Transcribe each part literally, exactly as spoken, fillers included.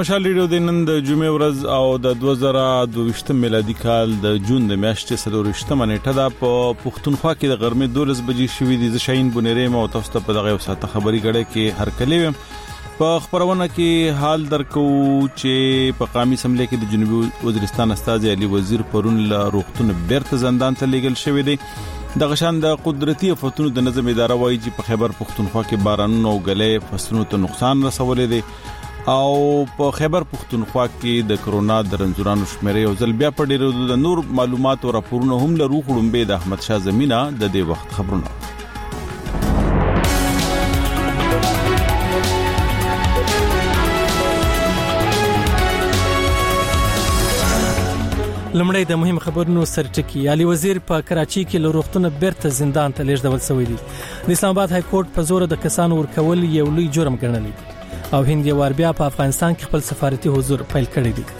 مشال ریډیو د نن د جمعې ورځ او د دوه زره دوه ویشت میلادي کال د جون د میاشتې څلور ویشتمه نیټه ده. په پښتونخوا کې د غرمې دولس بجې شوې دي. ز شاهین بونری مو تاسو ته په دغه وساته خبري غړې کې هرکلی وم. په خبرونه کې حال درکو چې په قومي اسمبلی کې د جنوبي وزیرستان استاذ علي وزیر پرون له روغتون بیرته زندان ته لیږل شوی دی. د غشان د قدرتي آفتونو د نظم اداره وایي چې په خیبر پښتونخوا کې بارانونو او غلې فصلونو ته نقصان رسولې دي او په خیبر پښتونخوا کې د کرونا د رنځورانو شمیرې او ځل بیا په ډیرو د نور معلومات او راپورونو هم له روغ وړمبې د احمد شاه زمینه د دې وخت خبرونه. لمړی د مهم خبرونو سرټکی. علي وزیر په کراچۍ کې له روغتون بیرته زندان ته لیږدول شوی دی. د اسلام آباد های کورټ په زور د کسانو ورکول یو لوی جرم ګڼلی دی او هند یو وار بیا په افغانستان کې خپل سفارتي حضور پیل کړی دی.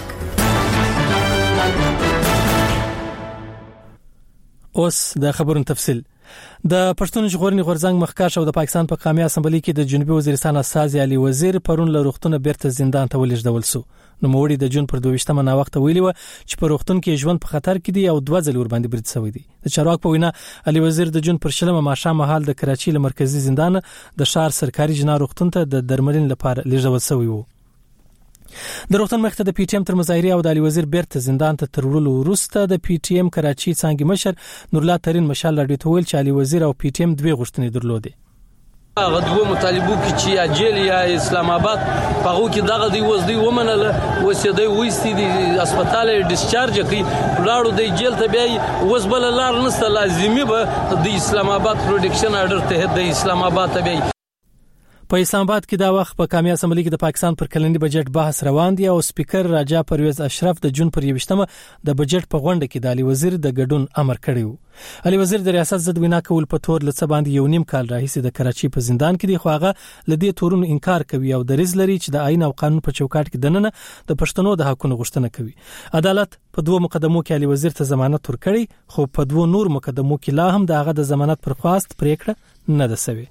اوس د خبرونو تفصیل. د پښتون ژغورنې غورځنګ مخکښ او د پاکستان په قومي اسمبلی کې د جنوبي وزیرستان استاذ علي وزیر پرون له روغتون بیرته زندان ته ولېږدول شو. نو موړي د جون پر دوه ویشتمه نا وخت ویلی و چې په روغتون کې ژوند په خطر کې دی او دوه ځل ور باندې برید شوی دی. د چارواکو په وینا علي وزیر د جون پر شلمه ماښام مهال د کراچۍ له مرکزی زندان د شهر سرکاري جنا روغتون ته د درملین لپاره لیږدول شوی و. د روغتون مخ ته د پی ټی ایم تر مظاهره او د علي وزیر بیرته زندان ته ترولو وروسته د پی ټی ایم کراچۍ څنګه مشر نورالله ترين مشال راډیو ته ویل چې علي وزیر او پی ټی ایم دوه غوښتنې درلودې. هغه دوه مطالبو کې چې یا جیل یا اسلام آباد هغه کې دغه دی وځ دی ومنله وسې دی وېستي دی هسپتال ډیسچارج کی لاړو دی جیل ته بیا وځ بل لار نسته لازمي به د اسلام آباد پروډکشن آرډر ته د اسلام آباد ته بیا. په اسلام آباد کې دا وخت په قومي اسمبلی کې د پاکستان پر کلنی بجټ بحث روان دی او سپیکر راجا پرویز اشرف د جون پر یوشتمه د بجټ په غونډه کې د علي وزیر د ګډون امر کړی و. علي وزیر د ریاست ضد وینا کول په تور لڅ باندې یو نیم کال راهیسې د کراچۍ په زندان کې دی خو هغه لدې تورونو انکار کوي او د ریز لري چې د آئین او قانون په چوکاټ کې دننه د پښتنو د حقونو غوښتنه کوي. عدالت په دوه مقدمو کې علي وزیر ته ضمانت ورکړي خو په دوه نور مقدمو کې لا هم دغه د ضمانت پر خواست پریکړه نه ده شوې.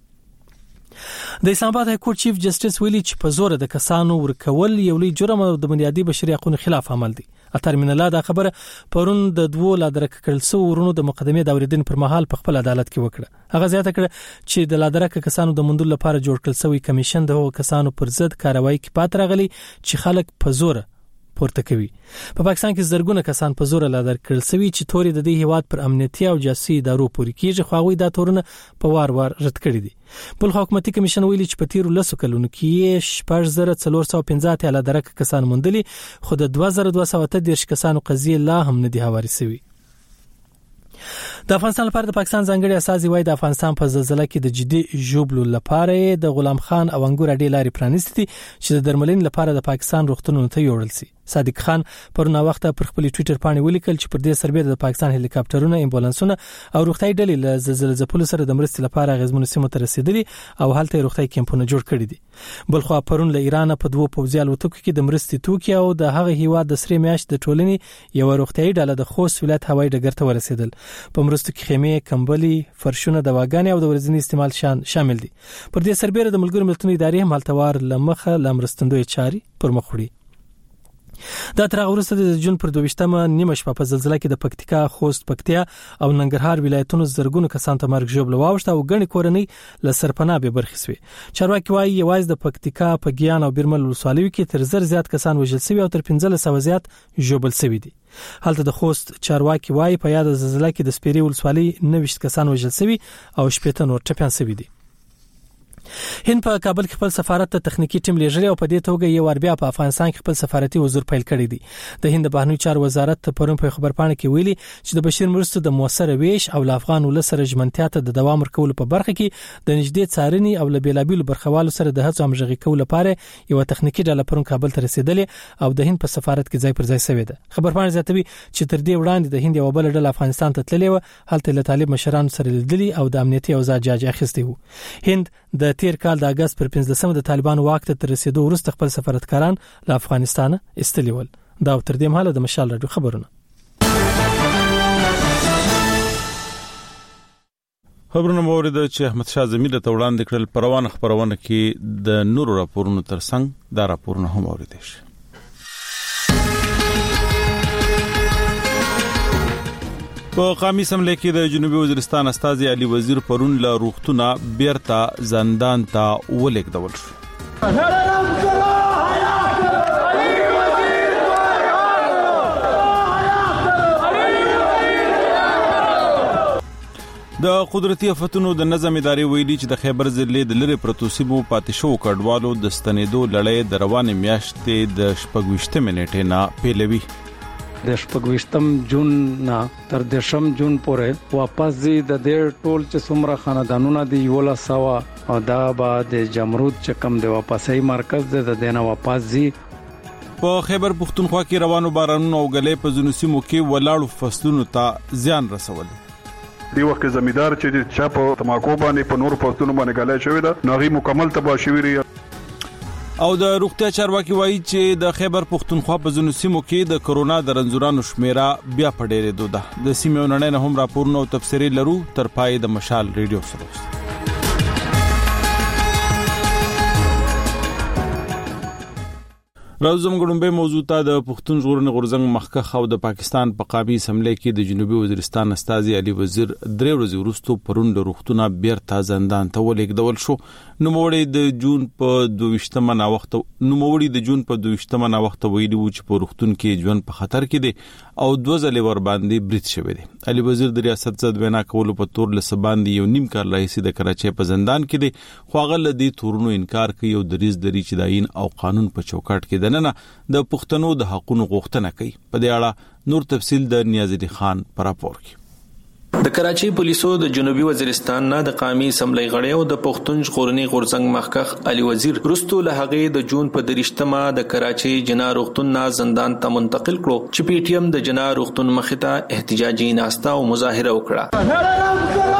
د اسلام آباد های کورټ چیف جسټس ویلي چې په زور د کسانو ورکول یو لوی جرم او د بنیادی بشري حقوقو خلاف عمل دی. اتر من الله دا خبره پرون د دوه لادرک کړل سو ورونو د مقدمې د اوریدن پر مهال په خپل عدالت کې وکړه. هغه زیاته کړه چې د لادرک کسانو د مندل لپاره جوړ کړل سوی کمیشن د هغو کسانو پر ضد کاروایی کې پات راغلي چې خلک په زور پورته کوي. په پاکستان کې زرګونه کسان په زور لادر کړل سوي چې توري د دې هیواد پر امنیتي او جاسوسي ادارو پورې کېږي خو هغه دا تورونه په وار وار رد کړی دي. بل حکومتي کمیشن ویلي چې په تیرو لسو کلونو کې شپږ زره څلور سوه پنځه اتیا لادرک کسان موندلي خو د دوه زره دوه سوه اته دېرش کسانو قضیې لا هم نه دي هواري شوي. د افغانستان لپاره د پاکستان ځانګړي استازي وایي د افغانستان په زلزلہ کې د جدي ژوبلو لپاره د غلام خان او انګور اډې لارې پرانیستي چې د درملین لپاره د پاکستان روغتونونو ته یوړل شي. صادق خان پرونه وخت پر خپل ټوئیټر باندې ولیکل چې پر دې سربېره د پاکستان هلیکاپټرونه امبولانسونه او روغتي ډلې له زلزلې ځپلو سره د مرستې لپاره غزمنو سیمو ته رسیدلي او هلته روغتي کمپونه جوړ کړي دي. بل خو پرون له ایران په دوه پوځي الوتکو کې د مرستې توکي او د هغه هیواد د سری میاشت د ټولنې یو روغتي ډله د خوست ولایت هوایي ډګر ته ورسېدل. په مرستو کې خیمه، کمبلي، فرشونه، دواګانې او د ورځني استعمال شان شامل دي. پر دې سربېره د ملګرو ملتونو ادارې هم هلتوار لمخه لمرستندوی چاري پر مخ وړي. دا تر هغه وروسته د جون پر دوه ویشتمه نیمه شپه په زلزلہ کې د پکتیکا، خوست، پکتیا او ننګرهار ولایتونو زرګونو کسان ته مرګ ژوبل واوښته او ګڼې کورنۍ له سرپناه به برخې شوې. چارواکي وایي یوازې د پکتیکا په ګیان او بیرمل ولسوالیو کې تر زر زیات کسان وژل شوي او تر پنځلس سوه زیات ژوبل شوي دي. هلته د خوست چارواکي وایي په یاد زلزلہ کې د سپیرې ولسوالۍ نوي کسان وژل شوي او شپږ نور ټپیان شوي دي. هند په کابل کې خپل سفارت ته تخنیکی ټیم لیږلی او په دې توګه یو ور بیا په افغانستان کې خپل سفارتي حضور پیل کړی دی. د هند بهرنی چارو وزارت پرون په خبرپاڼه کې ویلي چې د بشیر مرستو د موثر ویش او افغان ولس سره ژمنتیا ته د دوام ورکولو په برخه کې د نږدې څارنې او لبیلابیلو برخوالو سره د هڅو همغږي کولو لپاره یو تخنیکی ډله پرون کابل ته رسیدلې او د هند په سفارت کې ځای پر ځای شوې ده. خبرپاڼه زیاتوي چې تر دې وړاندې د هند یو بل ډله افغانستان ته تللې و، هلته له طالب مشرانو سره لیدلي او د امنیتي اوضاع جاج اخیستی وو. هند د تیر کال د اگست پر پنځلسمه د طالبانو واک ته رسیدو وروسته خپل سفارتکاران له افغانستان استلي ول. دا تر دې مهاله د مشال راډیو خبرونه. خبرونه مورید چې احمد شاه زمیر ته وړاندې کړل پروان خبرونه کې د نورو راپورونو ترڅنګ دا راپورونه هم اوریدل شي. په قومي اسمبلی کې د جنوبي وزیرستان استاذ علي وزیر پرون له روغتونه بیرته زندان ته ولېږدول شو. د قدرتي آفتونو د نظم ادارې ویلي چې د خیبر ضلع د لری پروتو سیمو پاتې شو کډوالو د ستنېدو لړۍ د روانې میاشتې د شپږویشتمې نیټې نه پیلوي. د شپږویشتم جون نه تر دشم جون پورې واپس دي د دې ټول چې څومره خاندانونه دي ولا سوا او دا بعد د جمرود چې کم د واپسۍ مرکز د دینه واپس دي. په خیبر پختونخوا کې روانو بارانونو او غلې په ځینو سیمو کې ولاړو فصلونو ته زیان رسول. دی وخت زمیدار چې چا په تماکو باندې په نور پښتون باندې غلې شوې ده نو غي مکمل تباہ شوی لري. او د روغتیا چارواکي وایي چې د خیبر پختونخوا په ځینو سیمو کې د کرونا د رنځورانو شمیره بیا په ډېرېدو ده. د سیمې نړۍ نه هم راپورونه او تفسیري لرو تر پای د مشال ریډیو سره. راځم ګړمبه موضوع ته د پښتون ژغورنې غورځنګ مخکخ او د پاکستان په قابي اسمبلی کې د جنوبي وزیرستان استاذ علي وزیر درې ورځې وروسته پرون د روغتونه بیرته زندان ته ولېږدول شو. نوموړی د جون په دویشتمه نا وخت نوموړی د جون په دویشتمه نا وخت ویلي و چې په روغتون کې ژوند په خطر کې دی او دوه ځلې ور باندې برید شوی دی. علي وزیر د ریاست ضد وینا کولو په تور له باندې یو نیم کال راهیسې د کراچۍ په زندان کې دی خو هغه له دې تورونو انکار کوي او د ریز دري چې د آئین او قانون په چوکاټ کې دننه د پښتنو د حقوقو غوښتنه کوي. په دې اړه نور تفصیل د نیاز علي خان پر راپور کې. د کراچۍ پولیسو د جنوبي وزیرستان نه د قومي اسمبلی غړی او د پښتون ژغورنې غورځنګ مخکخ علي وزیر رستو له هغې د جون په درشتمه د کراچۍ جنا روغتون نه زندان ته منتقل کړو چې پی ټی ایم د جنا روغتون مخې ته احتجاجي ناسته او مظاهره وکړه.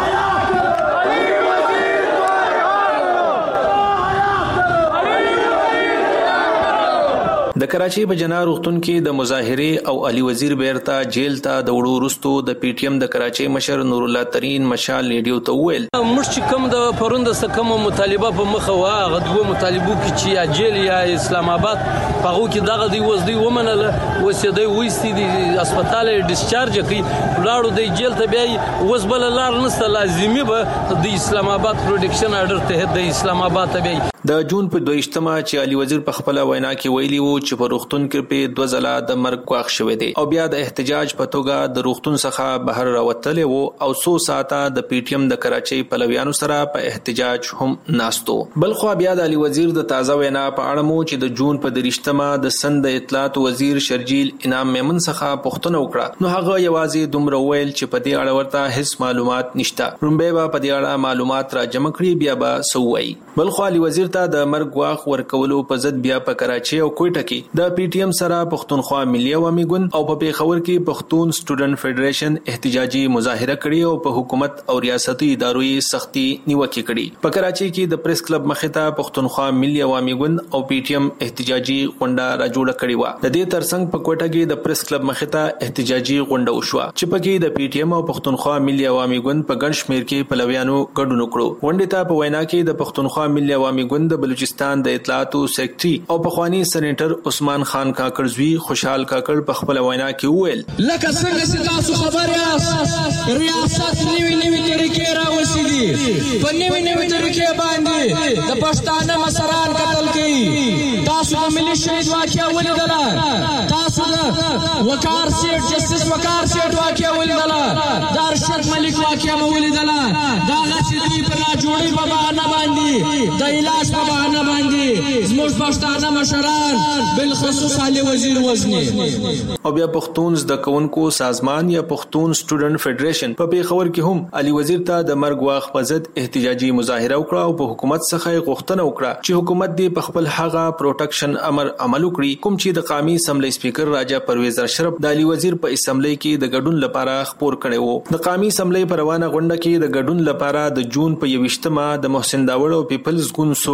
د کراچۍ په جنا روغتون کې د مظاهره او علي وزیر بیرته جیل ته د وړو رستو د پی ټی ایم د کراچۍ مشر نور الله ترين مشال ریډیو ته وویل موږ چې کوم د پروند سکم مطالبه په مخه وا غدو مطالبو کې چې یا جیل یا اسلام آباد پغو کې دغه دی وزدي ومنله وسیدي وېستي دي هسپتال ډیسچارج کوي لاړو د جیل ته بیا وسبل لار نسته لازمي به د اسلام آباد پروډکشن اډر ته د اسلام آباد ته بیا د جون په دویشتمه چې علي وزیر په خپل وینا کې ویلي وو چې په روغتون کې په دوه ځله د مرګ غواخ شوې دي او بیا د احتجاج په توګه د روغتون څخه بهر راوتلې وو او څو ساعته د پی ټی ایم د کراچۍ پلویانو سره په احتجاج هم ناستو. بل خو بیا د علي وزیر د تازه وینا په اړه مو چې د جون په درشتمه د سند اطلاعات وزیر شرجیل انعام میمن څخه پوښتنه وکړه نو هغه یوازې دومره ویل چې په دې اړه ورته هیڅ معلومات نشته. رومبه به په دې اړه معلومات را جمع کړي بیا به سووي. بل خو علي وزیر ته د مرګ غواخ ورکولو په ضد بیا په کراچۍ او کوټه کې د پی ټی ایم سره پښتونخوا ملي عوامي ګوند او په پیښور کې پښتون سټوډنټ فدریشن احتجاجي مظاهره کړې او په حکومت او ریاستي ادارو یې سختي نیوکه کړې. په کراچۍ کې د پریس کلب مخې ته پښتونخوا ملي عوامي ګوند او پی ټی ایم احتجاجي غونډه را جوړه کړې و. د دې ترڅنګ په کوټه کې د پریس کلب مخې ته احتجاجي غونډه وشوه چې پکې د پی ټی ایم او پښتونخوا ملي عوامي ګوند په ګڼ شمېر کې پلویانو ګډون وکړو. غونډې ته په وینا کې د پښتونخوا ملي عوامي ګوند د بلوچستان د اطلاعاتو سیکرټري او پخوانی سېنیټر عثمان خان کاکړزوی خوشحال کاکړ په خپل وینا کې وویل لکه څنګه چې تاسو خبر یاست ریاست نیوی نیوی طریقې راوستي دي په نیوی نیوی طریقې باندې د پښتانه مسران قتل کوي. تاسو د ملي شهید واقعیا ولیدله تاسو د وقار سیټ جسټس وقار سیټ واقعیا ولیدله د ارشد ملک واقعیا مو ولیدله دا غسی دوی په راجوړي په بهانه باندې د علاج په بهانه باندې زموږ پښتانه مشران بالخصوص علي وزیر وزنی او بیا پښتون زده کوونکو سازمان یا پښتون سټوډنټ فدریشن په پیښور کې هم علي وزیر ته د مرګ واخ په ضد احتجاجي مظاهره وکړه او په حکومت څخه غوښتنه وکړه چې حکومت دې په خپل هغه پروټیکشن امر عمل وکړي کوم چې د قومي اسمبلی سپیکر راجا پرویز اشرف د علي وزیر په اسمبلی کې د ګډون لپاره خبر کړي وو. د قومي اسمبلی په روانه غونډه کې د ګډون لپاره د جون په یوشتمه د محسن داوړ او پیپلز ګوند سو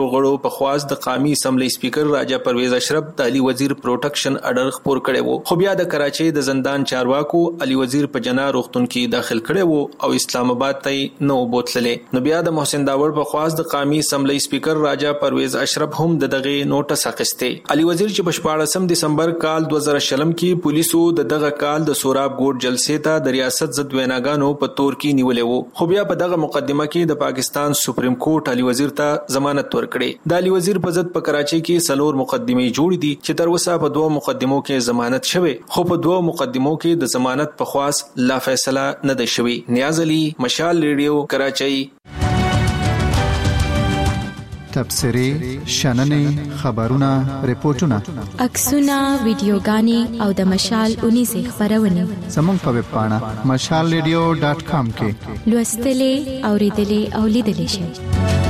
غړو په خواست د قومي اسمبلی سپیکر راجا پرویز اشرف د علي وزیر پروټیکشن اډر خپور کړي وو، خو بیا د کراچۍ د زندان چارواکو علي وزیر په جنا روغتون کې داخل کړي وو او اسلام آباد ته نو بوتللې. نو بیا د محسن داور په خواست د قومي اسمبلی سپیکر راجا پرویز اشرف هم د دغه نوټس اخیسته. علي وزیر چې په شپاړسم دسمبر کال دوه زره شلم کې پولیسو د دغه کال د سوراب ګوټ جلسې ته د ریاست ضد ویناګانو په تور کې نیولې وو، خو بیا په دغه مقدمه کې د پاکستان سپریم کورټ علي وزیر ته ضمانت ورکړي. د علي وزیر په ضد په کراچۍ کې سلور مقدمې جوړې دي چې تر اوسه په دوه مقدمو کې ضمانت شوه، خو په دوه مقدمو کې د ضمانت په خواست لا فیصله نه ده شوې. نیاز علي، مشال ریډیو، کراچۍ. تبصري، شننې، خبرونه، ریپورتونه، عکسونه، ویډیوګانې او د مشال اونیزه خبرونه زموږ په ویب پاڼه مشال ریډیو ډاټ کام کې لوستلې، اوریدلې او لیدلې شئ.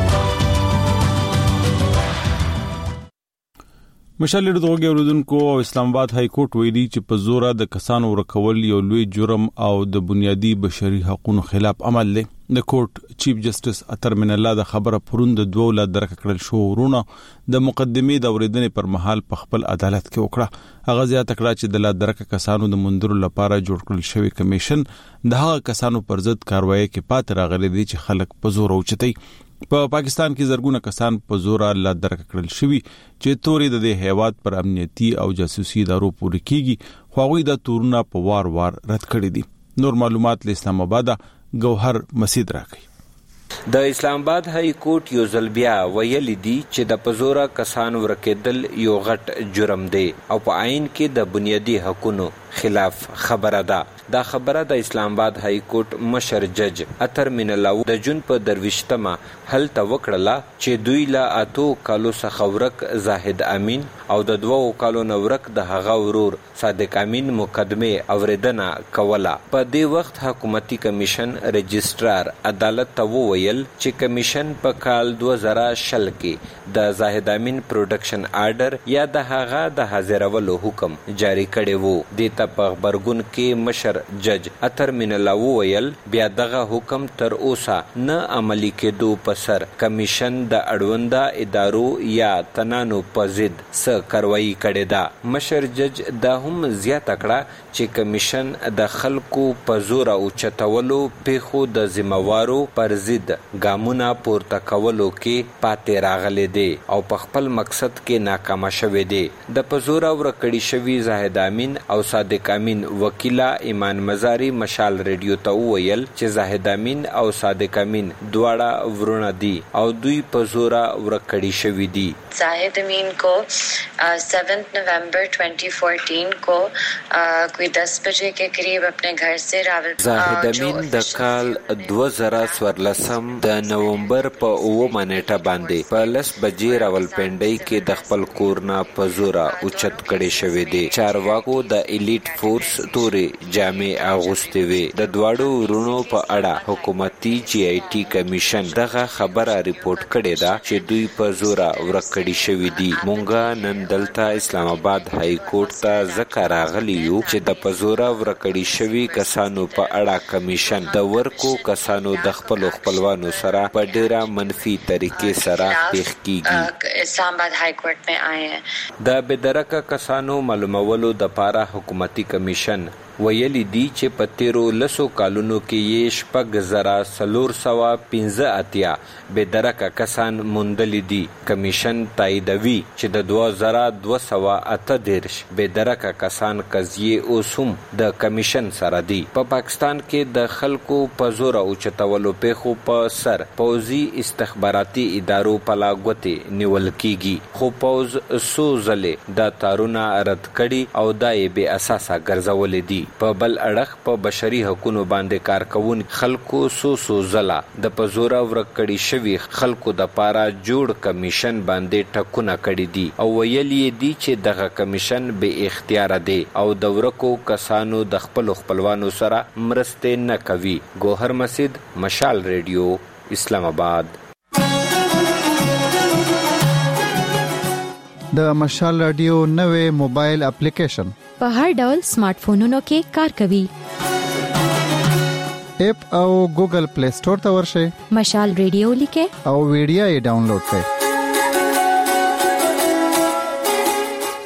مشال ریډیو غوږی اوریدونکو، او اسلام آباد های کورټ ویلي چې په زوره د کسانو ورکول یو لوی جرم او د بنیادی بشري حقوقو خلاف عمل دی. د کورټ چیف جسټس اتر من الله د خبره پروند د دوه ولادت درک کړل شو ورونه د مقدمې د اوریدنې پر مهال په خپل عدالت کې وکړه. هغه زیاته کړه چې د لا درک کسانو د مندرو لپاره جوړ کړل شوی کمیشن د هغه کسانو پر ضد کاروایی کې پات راغلي دي چې خلک په زور اوچتي. په پا پاکستان کې زرګونه کسان په زور لا درک کړل شوی چې توري د دې هیواد پر امنیتي او جاسوسي ادارو پورې کیږي، خو هغه د تورونه په وار وار رد کړی دي. نور معلومات له اسلام آباد گوهر مسید راکړي. د اسلام آباد های کورټ یو ځل بیا ویلي دي چې د پزورا کسان ورکېدل یو غټ جرم دی او په عین کې د بنیادی حقوقو خلاف خبره ده. دا خبره د اسلام آباد های کورټ مشر جج اتر من الله د جون په درويشتمه هل ته وکړه چې دوی لا اتو کالو څخه ورک زاهد امین او د دوو کالو نورک د هغه ورور صادق امین مقدمه اوریدنه کوله. په دې وخت حکومتي کمیشن رجسترار عدالت ته وویل چې کمیشن په کال دوه زره شل کې د زاهد امین پروډکشن آرډر یا د هغه د حاضرولو حکم جاری کړی وو. د ته په خبرګون کې مشر جج اتر من الله وویل بیا دغه حکم تر اوسه نه عملی کېدو په سر کمیشن د اړونده ادارو یا تنانو په ضد څه کاروایی کړې ده. مشر جج دا هم زیاته کړه چې کمیشن د خلکو په زور او چتولو پیښو د ذمہوارو پر ضد ګامونه پورته کولو کې پاتې راغلي دي او په خپل مقصد کې ناکام شوی دی. د پزور او رکړی شوی زاهد امین او صادق امین وکیلا ایمان مزاری مشال ریډیو ته وویل چې زاهد امین او صادق امین دواړه ورونه دي او دوی په زوره ورکړی شوی دي. زاهد امین کو سیونتھ نومبر twenty fourteen को कोई दस बजे के करीब अपने घर से रावल زاهد امین د کال دوه زره څوارلسم د نومبر په اوومه نیټه باندې په لس بجې راولپنډۍ کې د خپل کور نه په زوره اوچت کړی شوی دی. چارواکو د الیټ فورس تورې جامې اغوستې وې. د دواړو ورونو په اړه حکومتي جی آی ټي کمیشن دغه خبره ریپورت کړې ده چې دوی په زوره ورکړي شوي دي. مونږه نن دلته اسلام آباد های کورټ ته ځکه راغلي یو چې د په زوره ورکړي شوي کسانو په اړه کمیشن د ورکو کسانو د خپلو خپلوانو سره په ډیره منفي طریقې سره پیښ کیږي. اسلام آباد های کورټ میں آئے ہیں. د بېدرکه کسانو معلومولو د پاره حکومتي کمیشن ویلی دی چې په تیرو لسو کالونو کې یې شپږ زره څلور سوه پنځه اتیا بېدرکه کسان موندلي دي. کمیشن تاییدوي چې د دوه زره دوه سوه اته دېرش بېدرکه کسان قضیې اوس هم د کمیشن سره دي. په پاکستان کې د خلکو په زوره اوچتولو پیښو په سر پوځي استخباراتي ادارو پلا ګوتې نیول کیږي، خو پوځ څو ځلې دا تارونه رد کړي او دا یې بې اساسه ګرځولې دي. په بل اړخ په بشري حقوقو باندې کار کوون خلکو سو سو زلا د پزورا ورکړی شوی خلکو د پاره جوړ کمیشن باندې ټکونه کړی دي او ویلي دي چې دغه کمیشن به اختیار دی او د ورکو کسانو د خپل خپلوانو سره مرسته نه کوي. گوهر مسید، مشال ریډیو، اسلام آباد. د مشال رادیو نوې موبایل اپلیکیشن په هر ډول سمارټ فونونو کې کار کوي. اپ او ګوګل پلی سٹور ته ورشئ، مشال ریډیو لیکه او ویډیو یې ډاونلوډ کړئ.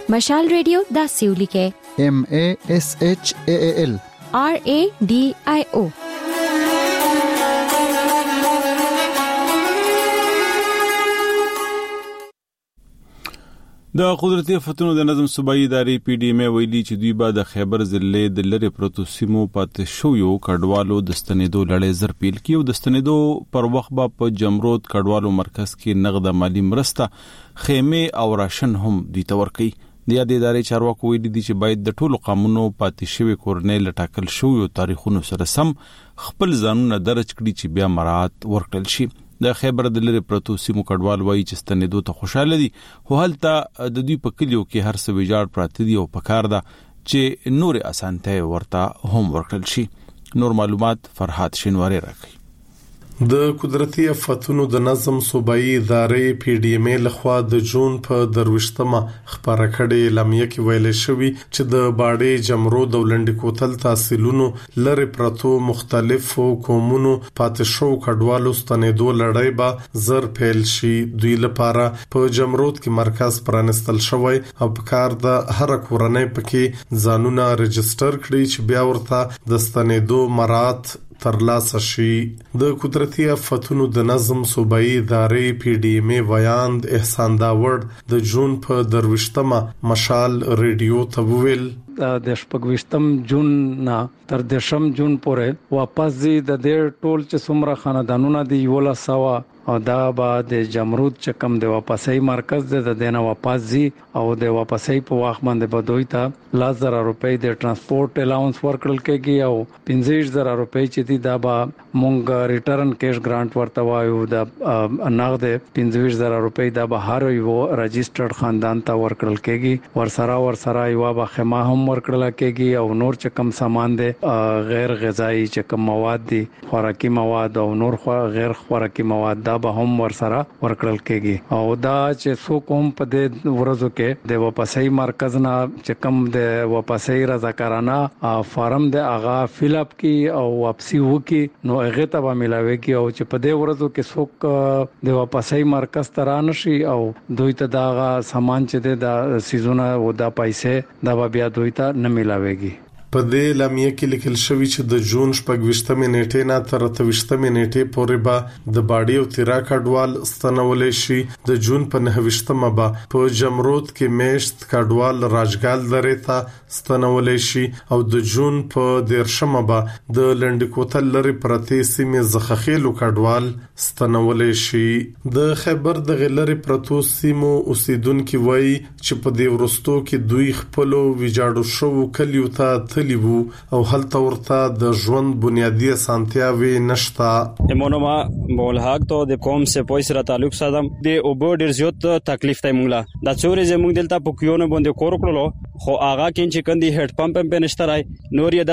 مشال ریډیو دا سیولی کې M A S H A A L R A D I O. د قدرتي آفتونو د نظم صوبایي ادارې پی ډی ایم ویلي چې دوی به د خیبر ضلع د لری پروتو سیمو پاتې شویو کډوالو د ستنېدو لړۍ زر پیل کیو. د ستنېدو پر وخت به په جمرود کډوالو مرکز کې نغده مالی مرسته خیمه او راشن هم دوی ته ورکړي. د یادې ادارې چارواکو ویلي دي چې باید د ټولو قانونو پاتې شوی کورنۍ لټاکل شویو تاریخونو سره سم خپل ځانونه درج کړي چې بیا مراعات ورکړل شي. د خیبر د لری پروتو سیمو کډوال وایي چې ستنېدو ته خوشاله دي، خو هلته د دوی په کلیو کې هر څه ویجاړ پراته دي او پکار ده چې نور اسانتۍ ورته هم ورکړل شي. نور معلومات فرحات شینواری راکړي. د قدرتي آفتونو د نظم صوبایي ادارې پی ډی ایم لخوا د جون په درويشتمه خبره کړې اعلامیه کې ویل شوی چې د باډې جمرود او لنډ کوتل تحصیلونو لری پرتو مختلفو قومونو پاتې شو کډوالو ستنېدو لړۍ به زر پیل شي. دوی لپاره په جمرود کې مرکز پرانستل شوی او په کار د هر کورنۍ پکې ځانونه رجستر کړي چې بیا ورته د ستنېدو مراد ترلاسه شي. د قدرتي آفتونو د نظم صوبایي ادارې پی ډی ایم ویاند احسان داوړ د جون په درويشتمه مشال ریډیو ته ویل د شپږویشتم جون نه تر دشم جون پورې واپس زی د ډېر ټول چې څومره خاندانونه دی ولا سوا او دا به د جمرود چې کم د واپسۍ مرکز د دینه واپس زی او د واپسۍ په واخ باندې بدوي ته لاس زره روپۍ د ترانسپورت الاونس ورکړل کېږي او پنځه زره روپۍ چې دی دا به مونږ ریټرن کیش ګرانټ ورته وایو د نغد پنځه زره روپۍ دا به هر یو رجسترډ خاندان ته ورکړل کېږي. ورسره ورسره یو به خما هم ورکړل کېږي او نور چې کم سامان دي غیر غذایی چې کم مواد دي خوراکي مواد او نور غیر خوراکي مواد دا به هم ورسره ورکړل کېږي. او دا چې څو کوم په دې ورځو کې د واپسۍ مرکز نه چې کم د واپسۍ رضاکارانه فارم د اغا فیل اپ کی او واپسی وکي نو هغه ته به ملاويږي او چې په دې ورځو کې څوک د واپسۍ مرکز ته رانشي او دوی ته دا سامان چې د سيزونه او د پیسې دا بیا دوی ته نه ملاويږي. په دې اعلامیه کې لیکل شوی چې د جون شپږویشتمه نیټې نه تر اتهویشتمه نیټې پورې به د باډي او تیرا کډوال ستنولې شي. د جون په نهویشتمه به په جمرود کې میشت کډوال راجګال درې ته ستنولې شي او د جون په دیرشمه به د لنډ کوتل لري پرتې سیمې زخخېلو کډوال ستنولې شي. د خیبر د غلری پرتو سیمو اوسیدونکو وایي چې په دې ورستو کې دوی خپل ویجاړو شو کلیو ته لیبو او هلته ورته د ژوند بنیادی اسانتیاوي نشتا. امونما بولحق ته د قوم سه پوي سره تعلق ساتم د اوبو ډیر زیات تکلیف ته مونږه د چورې زمونږ دلته په کیونه باندې کور کړلو خو آغا کین چې کندي هډ پمپ په نشته راي نور یې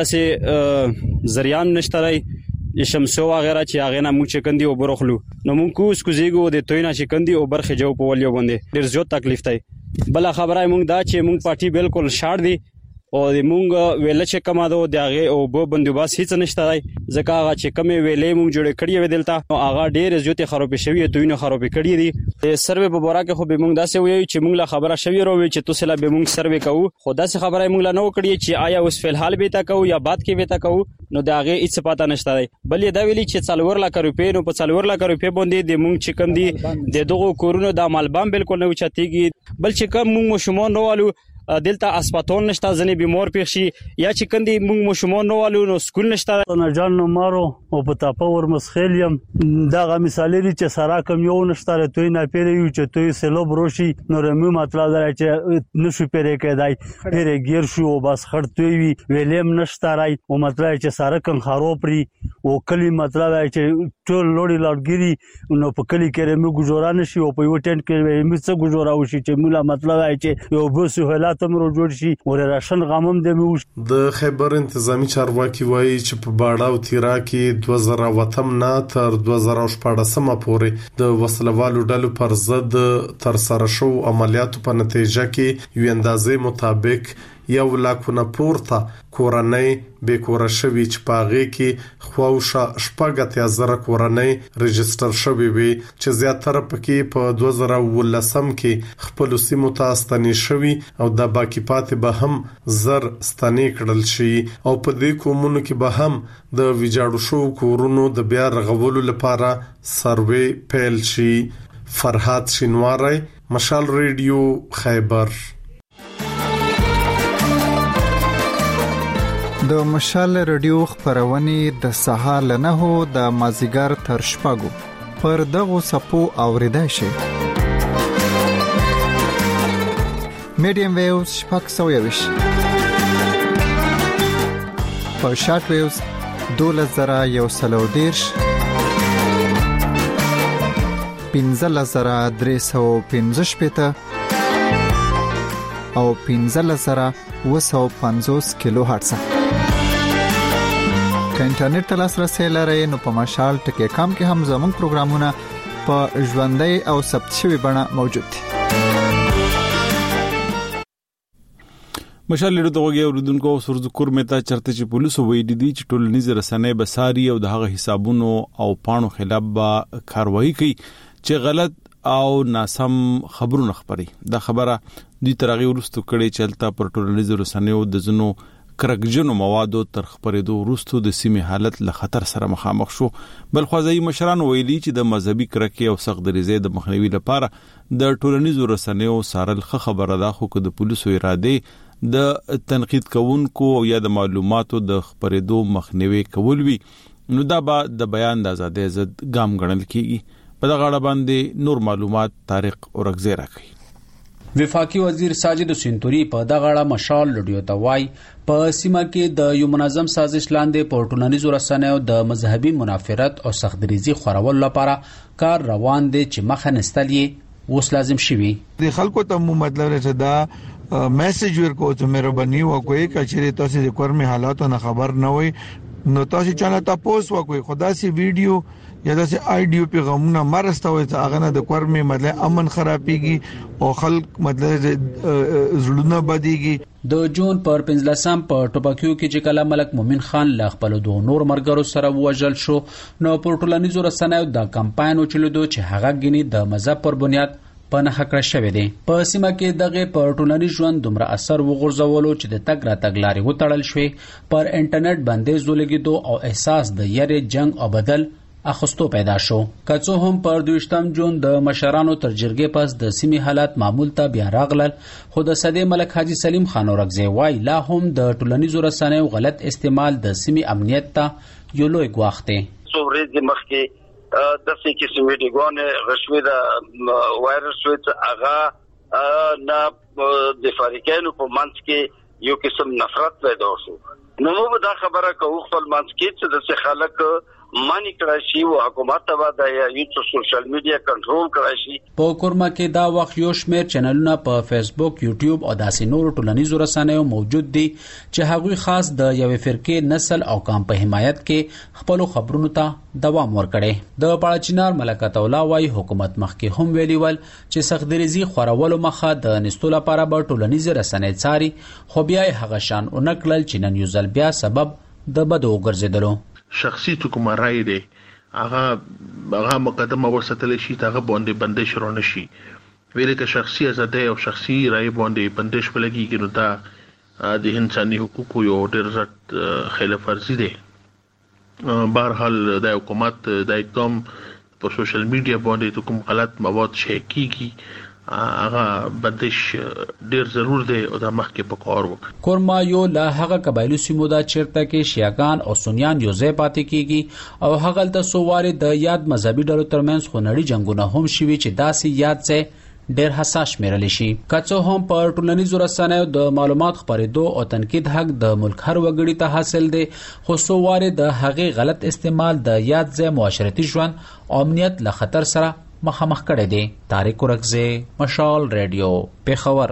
داسې زریان نشته راي شمسو وغیرہ چې هغه نه موږ چې کندي او برخلو نو موږ کوس کوزيګو د توینا چې کندي او برخه جو په ولیو باندې ډیر زیات تکلیف ته. بل خبره موږ دا چې موږ پارټي بالکل شاړ دي او د مونږ ویل چې کما دو دغه او بو بندوباس هیڅ نشته دی ځکه هغه چې کمې ویلې مونږ جوړ کړی وې دلته او هغه ډېر زیاتې خراب شوی دوی نه خراب کړی دي. سروې په بورا کې خو به مونږ داسې وایو چې مونږ لا خبره شوی روي چې تاسو لا به مونږ سروې کوو خو داسې خبره مونږ لا نه وکړي چې آیا اوس فل حال به تا کوو یا بعد کې به تا کوو نو دغه هیڅ پاتہ نشته دی. بل دا ویلي چې څلور لک روپې نو په څلور لک روپې باندې د مونږ چې کم دي د دغه کورونو د مالبام بالکل نه وچاتېږي. بل چې کم مونږ مشمون نوالو دلته اسپاتون نشته ځنې بیمار پېښ شي یا چې کندي موږ مشمون نوالو نو سکول نشته. نه جان نو مارو او په تاپه ور مسخیلیم دغه مثالې چې سره کم یو نشته توي نه پیری یو چې توي سلو بروشي نو رمو مطلب دا چې نشو پیری کېدای پیری غیر شو بس خړتوي وی ویلیم نشته راي او مطلب چې سره کم خروپري او کلی مطلب چې ټول لوري لړګيري نو په کلی کې رمو ګجوران شي او په یو ټینټ کې رمو څه ګجورا وشي چې مولا مطلب چې یو بس هلات تمرو جوړ شي او راشن غمم د موش. د خیبر انتظامی چارواکي وایي چې په باډا او تیرا کې دوه زره وتم نه تر دوه زره شپږم پورې د وسلوالو ډلو پر ضد تر سره شو عملیاتو په نتیجه کې یو اندازې مطابق یو لاکونه پورته کورنۍ به کور شوي چې پاغه کې خواوشه شپږ اتیا زره کورنۍ رجستر شوي وي چې زیاتره پکې په دوه زره ولسم کې خپل سیمو ته ستنې شوي او د باقی پاتې به هم زر ستنې کړل شي او په دې کومونو کې به هم د ویجاړو شو کورونو د بیا رغولو لپاره سروې پیل شي. فرحات شینواری، مشال ریډیو، خیبر. د مشال ریډیو خبرونه د سهار له نهو د مازیګر تر شپږو پر دغه سپو اوریدای شي. میډیم ویوز شپږ سوه یوش په شارټ ویوز دولس زره یو سلو دیرش پنځه زره درې سوه پنځه شپېته او پنځه زره اوه سوه پنځوس کیلو هرتز. که انټرنیټ ته لاسرسی لرئ نو په مشال ټکی کام کې هم زموږ پروګرامونه په ژوندۍ او ثبت شوي بڼه موجود دي. مشال له دغه اوردونکو سرز کور متا چرته چې پولیسو ویډی دي چې ټولنیز رسنۍ بساري او د هغه حسابونو او پاڼو خلاف به کاروایی کوي چې غلط او ناسم خبرونه خبري. دا خبره دوی ترغي ورستو کړي چې التا پر ټولنیز رسنیو د زنو کرکجنو موادو تر خبرېدو ورستو د سیمه حالت له خطر سره مخامخ شو. بل خوځي مشران ویلي چې د مذهبي کرکې او سخت دریزې د مخنیوي لپاره د ټولنیز رسنیو سارل خبره ده خو د پولیسو اراده د تنقید کوونکو او یا د معلوماتو د خبرېدو مخنیوي کول وی نو دا به د بیان د آزادۍ ضد ګام ګڼل کیږي. په دغه اړه باندې نور معلومات طارق اورغزی راکړي. وفاقي وزیر ساجد سینتوري په دغه اړه مشال لډیو ته وای په سیمه کې د یو منظم سازش لاندې په ټولنیزو رسنیو د مذهبي منافرت او سختدریزي خورولو لپاره کار روان دي چې مخه نستل یې اوس لازم شوي. د خلکو ته مو مطلب راځي دا میسج ورکو ته مهرباني وکړئ کچې تاسو د کورمي حالاتو نه خبر نه وي نو تاسو چانه تاسو وکړئ خدا سي ویډیو یا داسې آیډیو پیغامونه مرستوي چې هغه نه د کورمي مطلب امن خرابيږي او خلک مطلب زړونه بديږي. د جون پر پنځلسم په ټوپکیو کې چې کله ملک مومن خان ل خپل دوه نور مرګرو سره وژل شو نو پر ټولنیزو رسنیو د کمپاین وچلودو چې هغه غني د مذهب پر بنیاد په نه کړه شوې دي. په سیمه کې دغه پر ټولنیز ژوند دومره اثر وغورځولو چې د تګ را تګ لارې وټړل شوې پر انټرنیټ باندې زولګیدو او احساس د یری جنگ او بدل اخستو پیدا شو. کڅو هم پر دویشتم جون د مشرانو تر جرګې پس د سیمې حالات معمول ته بیا راغلل خو د صدې ملک حاجی سلیم خان اورغزی وای لا هم د ټولنیزو رسنیو غلط استعمال د سیمې امنیت ته یو لوی ګواښ دی. څو ورځې مخکې د څه کې ویډیوګونه غشوي د وایرس ویت هغه نه د فریقینو په منځ کې یو قسم نفرت پیدا شو. نو موږ دا خبره کوو خپل منځ کې چې د خلک مانی کړای شي او حکومت ته د یو سوشل میډیا کنټرول کړای شي. په کورما کې دا وخت یو شمېر چینلونه په فیسبوک، یوټیوب او داسې نور ټولنیزو رسنیو موجود دي چې هغوی خاص د یوې فرقې نسل او قام په حمایت کې خپل خبرونو ته دوام ورکړي. د پاړچینار ملکت الله وايي حکومت مخکې هم ویلي ول چې سختدریزي خورولو مخه د نستو لپاره به ټولنیز رسنۍ څاري خو بیا هغه شان اونکلل چې نن یو ځل بیا سبب د بدو ګرځیدلو. شخصي حکومت راي دی هغه هغه مقدمه ورسته شي هغه باندې بندش رونه شي ویل کې شخصي ازادي او شخصي راي باندې بندش ولګي نو دا د انساني حقوقو یو ډېر زړه خلاف ورزي دی. بهرحال د حکومت د اقدام په سوشل میډیا باندې کوم غلط مواد شي کیږي هغه بدش ډیر ضرور دی او د مخکې په کار وکړي. کورما یو لا هغه قبایلو سیمو دا چیرته کې شیعاګان او سنیان یو ځای پاتې کیږي او هغه د سوواري د یاد مذهبي ډلو ترمنځ خونړي جنگونه هم شوي چې داسې یاد ځای ډیر حساس شمیرل شي. کڅو هم په ټولنیزو رسنیو د معلومات خبرېدو او تنقید حق د ملک هر وګړي ته حاصل دی خو سوواري د هغه غلط استعمال د یاد ځای معاشرتي ژوند او امنیت له خطر سره مخامخ کړي دي. طارق اورغزی، مشال ریډیو، پیښور.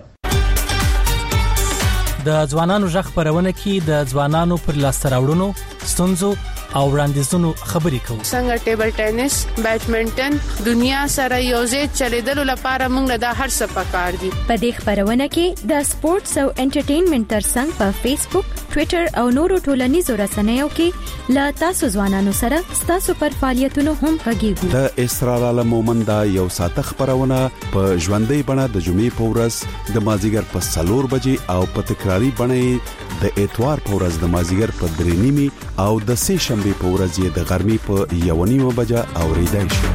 د ځوانانو ژغ خبرونه کې د ځوانانو پر لاس راوړنو ستونزو او وړاندیزونو خبري کوو. څنګه ټیبل ټینس، بیډمنټن دنیا سره یوځای چلیدلو لپاره موږ د هر څه پکار دي. په دې خبرونه کې د سپورتس او انټرټینمنټ ترڅنګ په فیسبوک، ټوئیټر او نورو ټولنیزو رسنیو کې لا تاسو ځوانانو سره تاسو پر فعالیتونو هم غږیږو. د اسرار عالم مومند یو ساعت خبرونه په ژوندۍ بڼه د جمعې په ورځ د مازیګر په څلور بجې او په تکراری بڼه د اتوار په ورځ د مازیګر په درې نیمه او د سه شنبه په ورځ د غرمې په یو نیمه بجه اوریدای شي.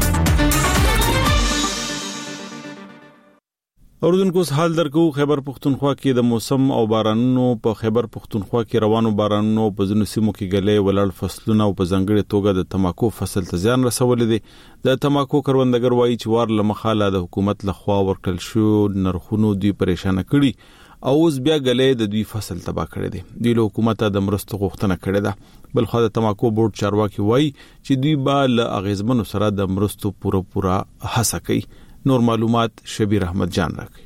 اوردونکو حال درکو خیبر پختونخوا کې د موسم او بارانونو په خیبر پختونخوا کې روانو بارانونو په ځینو سیمو کې غلې ولړ فصلونه او په ځنګړې توګه د تماکو فصل ته زیان رسولې دي. د تماکو کروندګر وایي چې وار لمخاله د حکومت لخوا ورکړل شو نرخونو دوی پریشان کړي او اوس بیا غلې د دوی فصل تباہ کړي دي. دوی له حکومت د مرستو غوښتنه کړې ده. بل خو د تماکو بورډ چارواکي وایي چې دوی به له اغیزمنو سره د مرستو پوره پوره هڅه کوي. نور معلومات شبیر احمد جان راکړي.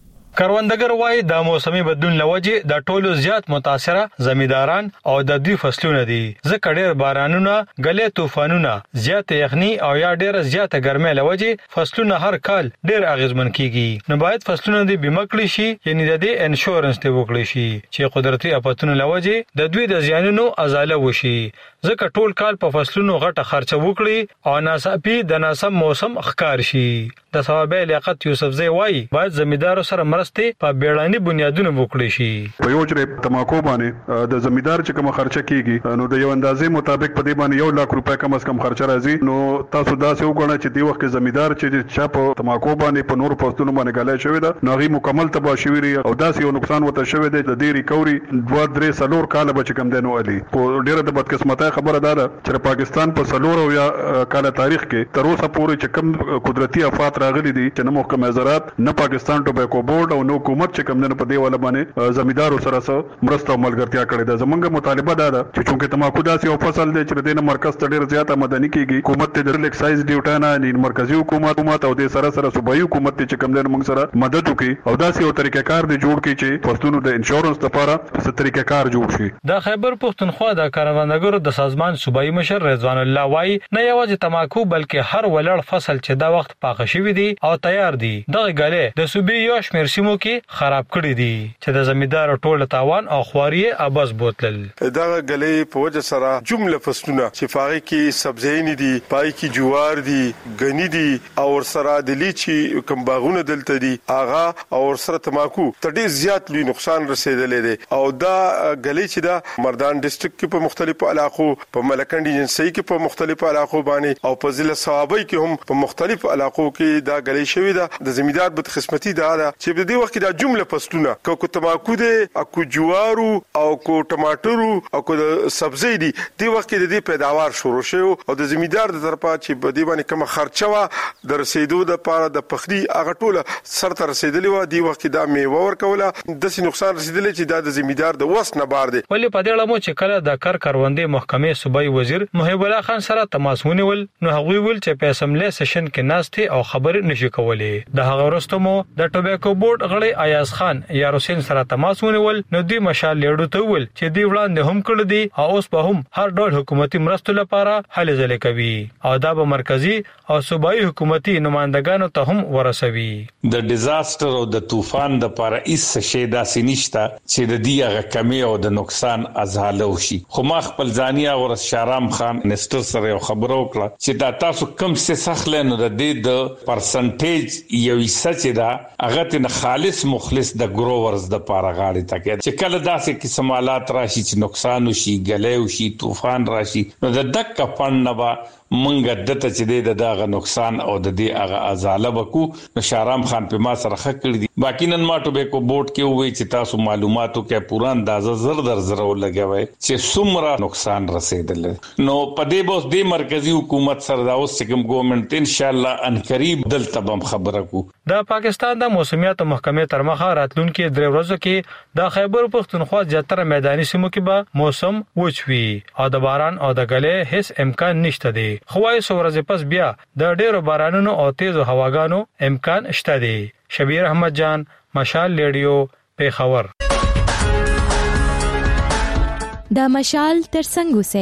کروندګر وایي د موسمي بدلون لوجه د ټولو زیات متاثره زمیداران او د دوی فصلونه دي. ځکه ډېر بارانونه، غلې طوفانونه، زیات یخني او یا ډېر زیات ګرمۍ لوجه فصلونه هر کال ډېر اغیزمن کیږي. نو باید فصلونه دې بیمه کړي شي، یعنی د دې انشورنس ته وکړي شي چې قدرتي اپاتونو لوجه د دوی د زیانونو ازاله وشي. ځکه ټول کال په فصلونو غټه خرچه وکړي او ناڅاپي د ناسم موسم ښکار شي. د ثوابه لیاقت یوسفزی وایي باید زمیدارو سره مرسته په بیړني بنیادونو وکړي شي. په یو ځای تماکو باندې د زمیدار چې کوم خرچه کیږي نو د یو اندازې مطابق په دې باندې یو لک روپۍ کم از کم خرچه راځي. نو تاسو دا څه وګڼئ چې دی وخت کې زمیدار چې چا په تماکو باندې په نور پوسټونو باندې غلې شوی دا ناغي مکمل تباہ شوی لري او دا یو نقصان وته شوی دی. د دې ریکوري دوه درې سلور کال به کم دینو علي په ډیره د بدقسمتۍ خبره ده چې پاکستان په سلور او یا کال تاریخ کې تر اوسه پورې چې کم قدرتي افات راغلي دي چې نه محکمه زراعت نه پاکستان ټوباکو بورډ او نو حکومت چې کم نه په دی ولا باندې زمیدارو سره سره مرسته او ملګرتیا کړې ده. زمونږ مطالبه ده چې چونکه تماکو داسې یو فصل دی چې د مرکز ته ډیر زیاته مدني کیږي. حکومت ته د ایکسایز ډیوټا نه مرکزی حکومت او د سره سره صوبایي حکومت چې کم نه موږ سره مدد وکړي او داسې یو طریقې کار دی جوړ کړي چې فصلونو د انشورنس لپاره څه طریقې کار جوړ شي. د خیبر پختونخوا د کاروانګرو د سازمان صوبایي مشر رضوان الله وایي نه یوازې تماکو بلکې هر ولړ فصل چې دا وخت پاخه شوی دی او تیار دی دغه غلې د صوبې یو شمېر سیمو کې خراب کړی دي چې د زمیدار ټول تاوان او خواري اباس بوتل. دغه غلې په وجه سره جمله فصلونه چې فاري کې سبزی نه دي، پای کې جوار دي، غنی دي او سره د لیچي کوم باغونه دلته دي اغه او سره تماکو ته ډیر زیات لوی نقصان رسیدلې دي. او دا غلې چې دا مردان ډیسټریکټ کې په مختلفو علاقو، په ملکند ایجنسی کې په مختلفو علاقو باندې او په ضلع صوابۍ کې هم په مختلفو علاقو کې دا غلې شوې ده. د زمیدار بدقسمتي دا ده چې په دې وخت کې دا جمله فصلونه کو تماکو دي، کو جوارو او کو ټماټرو او کو سبزی دي، دې وخت کې د دې پیداوار شروع شو او د زمیدار د طرفه چې په دې باندې کوم خرچه وا د رسیدو د لپاره د پخري هغه ټوله سر ته رسیدلی و. دې وخت کې دا میوه ورکوله د سې نقصان رسیدلی چې دا د زمیدار د وس نه بار دي. ولې په دې لمو چې کله د کار کاروندې محکمې صوبایي وزیر محب الله خان سره تماس ونیول نو هغوی ول چې په اسمبلی سیشن کې ناشته او خبرې نشي کولې. د هغه ورستمو د ټوباکو بورډ غړي ایاز خان یا حسین سره تماس ونیول نو دوی مشال لیړو ته ول چې دی وړاندې هم کړ دي او اوس په هم هر ډول حکومتي مرستو لپاره هلې ځلې کوي او دا به مرکزی او صوبایي حکومتي نمائندګانو ته هم ورسوي. د ډیزاستر او د طوفان د لپاره هیڅ شی داسې نشته چې د دې هغه کمی او د نقصان ازاله وشي. خو ما خپل ځانیا ورس شارام خان نستر سره یو خبرو وکړه چې دا تاسو کم څه سخلې نو د دې د پرسنټیج یو حصہ دا هغه ته خالص مخلص د ګروورز د لپاره غاړي تکي چې کله داسې کیسمالات راشي چې نقصان وشي، غلې وشي، طوفان راشي نو د دک فن نه با منګه دته چې د دغه نقصان او د دې هغه ازاله وکړو. نو شارام خان په ما سره خک کړی دي. باقی نن ما ټوباکو بورډ کې وې چې تاسو معلوماتو کې پوره اندازه زر در زر لګوي چې څومره نقصان رسیدل. نو په دې بوس د مرکزی حکومت سره دا اوس کوم ګورنمنت ان شاء الله ان قریب دلته بم خبره کو. د پاکستان د موسمیات محکمې تر مخه راتلونکي درې ورځې کې د خیبر پختونخوا زیاتره میداني سیمو کې به موسم وچوي او د باران او د غلې هیڅ امکان نشته دی. خوای سو ورځې پس بیا د ډېرو بارانونو او تیزو هواګانو امکان شته دی. شبیر احمد جان، مشال ریډیو، پیښور. د مشال ترڅنګ اوسه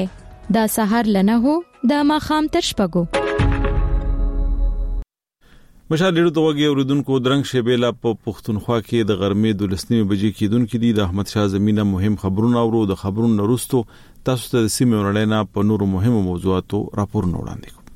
د سحر لنه هو د ماخام تر شپږو. مشال ډیرو توګه اوریدونکو درنګ شیبېلا په پښتونخوا کې د غرمې د لسنیمه بجې کېدونکو دي د احمد شاه زمینه مهم خبرونه اورو. د خبرونو وروسته تاسو ته د سیمې ورلینه په نورو مهمو موضوعاتو راپورونه وړاندې کوم.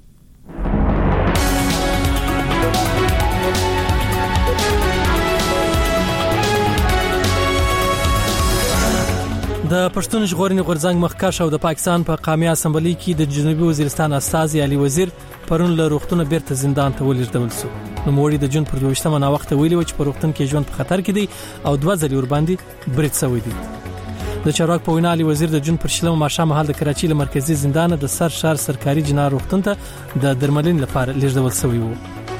د پښتون ژغورنې غورځنګ مخکښ او د پاکستان په پا قومي اسمبلی کې د جنوبي وزیرستان استازي علي وزیر پرون له روغتون بیرته زندان ته ولېږدول شو. نو موړي د جون پر دوشتمه نا وخت ویلي و چې په روغتون کې ژوند په خطر کې دی او دوه ځلې ور باندې برید شوی دی. د چارواک په وینا علي وزیر د جون پر شلمه ماښام مهال د کراچۍ له مرکزی زندان د سر شهر سرکاري جنار روغتون ته د درملین لپاره لېږدول شوی و.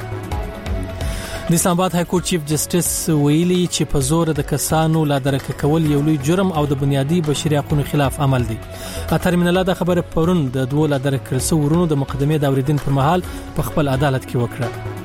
د اسلام آباد های کورټ چیف جسټس ویلي چې په زور د کسانو لا درک کول یو لوی جرم او د بنیادی بشري حقوقو خلاف عمل دی. اتر من الله د خبره پرون د دوه لا درک کړسو ورونو د مقدمه د اوریدین پر مهال په خپل عدالت کې وکړه.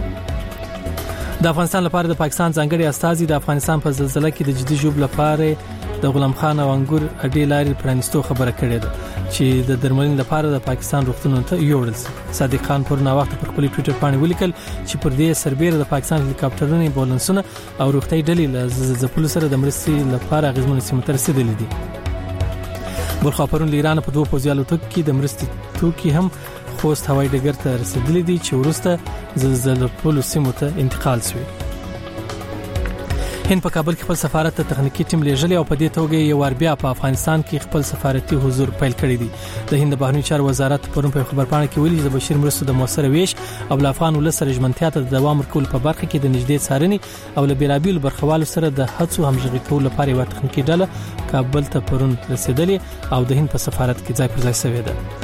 د افغانستان لپاره د پاکستان ځانګړي استازي د افغانستان په زلزلہ کې د جدي جوب لپاره د غلام خان او انګور اډې لارې پرانستو خبره کړې ده چې د درملین لپاره د پاکستان روغتونونو ته یوړل شي. صادق خان پر نا وخت پر خپل ټوئیټر باندې ولیکل چې پر دې سربېره د پاکستان هلیکاپټرونو امبولانسونه او روغتي ډلې له زلزلې سره د مرستې لپاره غزمن سیمه ته رسیدلې دي. بلخوا پرون ایران په دوه پوځیالو ټکو کې د مرستې توکي هم خوست هوایي ډګر ته رسیدلې دي چې ورسته زلزلې په سیمه ته انتقال شوی. هند په کابل کې خپل سفارت ته تخنیکی ټیم لیږلی او په دې توګه یو ور بیا په افغانستان کې خپل سفارتي حضور پیل کړی دی. د هند بهرنی چارو وزارت پرون په خبرپاڼه کې ویلي چې د بشیر مرستو د موثر ویش او د افغان ولس سره ژمنتیا ته د دوام ورکول په برخه کې د نږدې څارنې او له بیلابیل برخوالو سره د هڅو همغږي کولو لپاره یو تخنیکی ډله کابل ته پرون رسیدلې او د هند په سفارت کې ځای پر ځای شوې ده.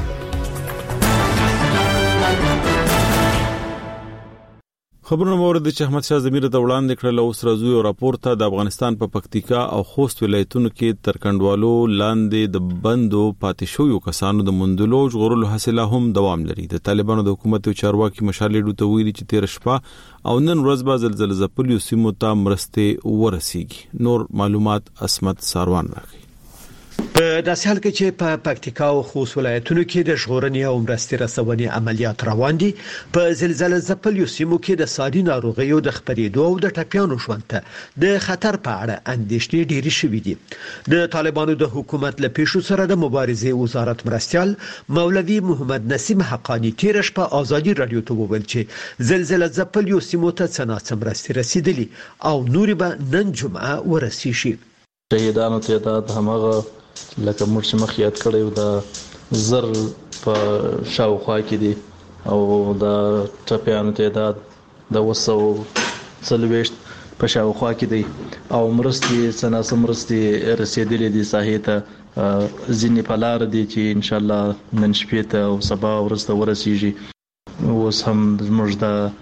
خبرونه مورد چې احمد شاه زمینه ته وړاندې کړل او سره زوی او راپور ته د افغانستان په پکتیکا او خوست ولایتونو کې ترکندوالو لاندې د بندو پاتې شویو کسانو د مندلو ژغورلو حاصله هم دوام لري. د طالبانو د حکومت او چارواکي مشالې ډو ته ویلي چې تیر شپه او نن ورځ به زلزلې زپلیو سیمو ته مرستې ورسیږي. نور معلومات اسمت ساروان راکړي. په داسې حال کې چې په پکتیکا او خوست ولایتونو کې د ژغورنې او مرستې رسونې عملیات روان دي، په زلزلې ځپلیو سیمو کې د ساري ناروغیو د خپرېدو او د ټپیانو ژوند ته د خطر په اړه اندېښنې ډېرې شوې دي. د طالبانو د حکومت له پیښو سره د مبارزې وزارت مرستيال مولوي محمد نسیم حقانی تیر شپه آزادي رادیو ته وویل چې زلزلې ځپلیو سیمو ته څنګه مرستې رسیدلې او نورې به نن جمعه ورسیږي. شهیدانو تعداد همغه لکه موږ چې مخیات کړیو د زر په شاوخوا کې دي او د ټپیانو تعداد د وسو څلويشت په شاوخوا کې دي او مرستې څنګه مرستې رسیدلې دي ساحې ته ځینې په لار دي چې ان شاء الله نن شپې ته او سبا ورسته ورسیږي. اوس هم موږ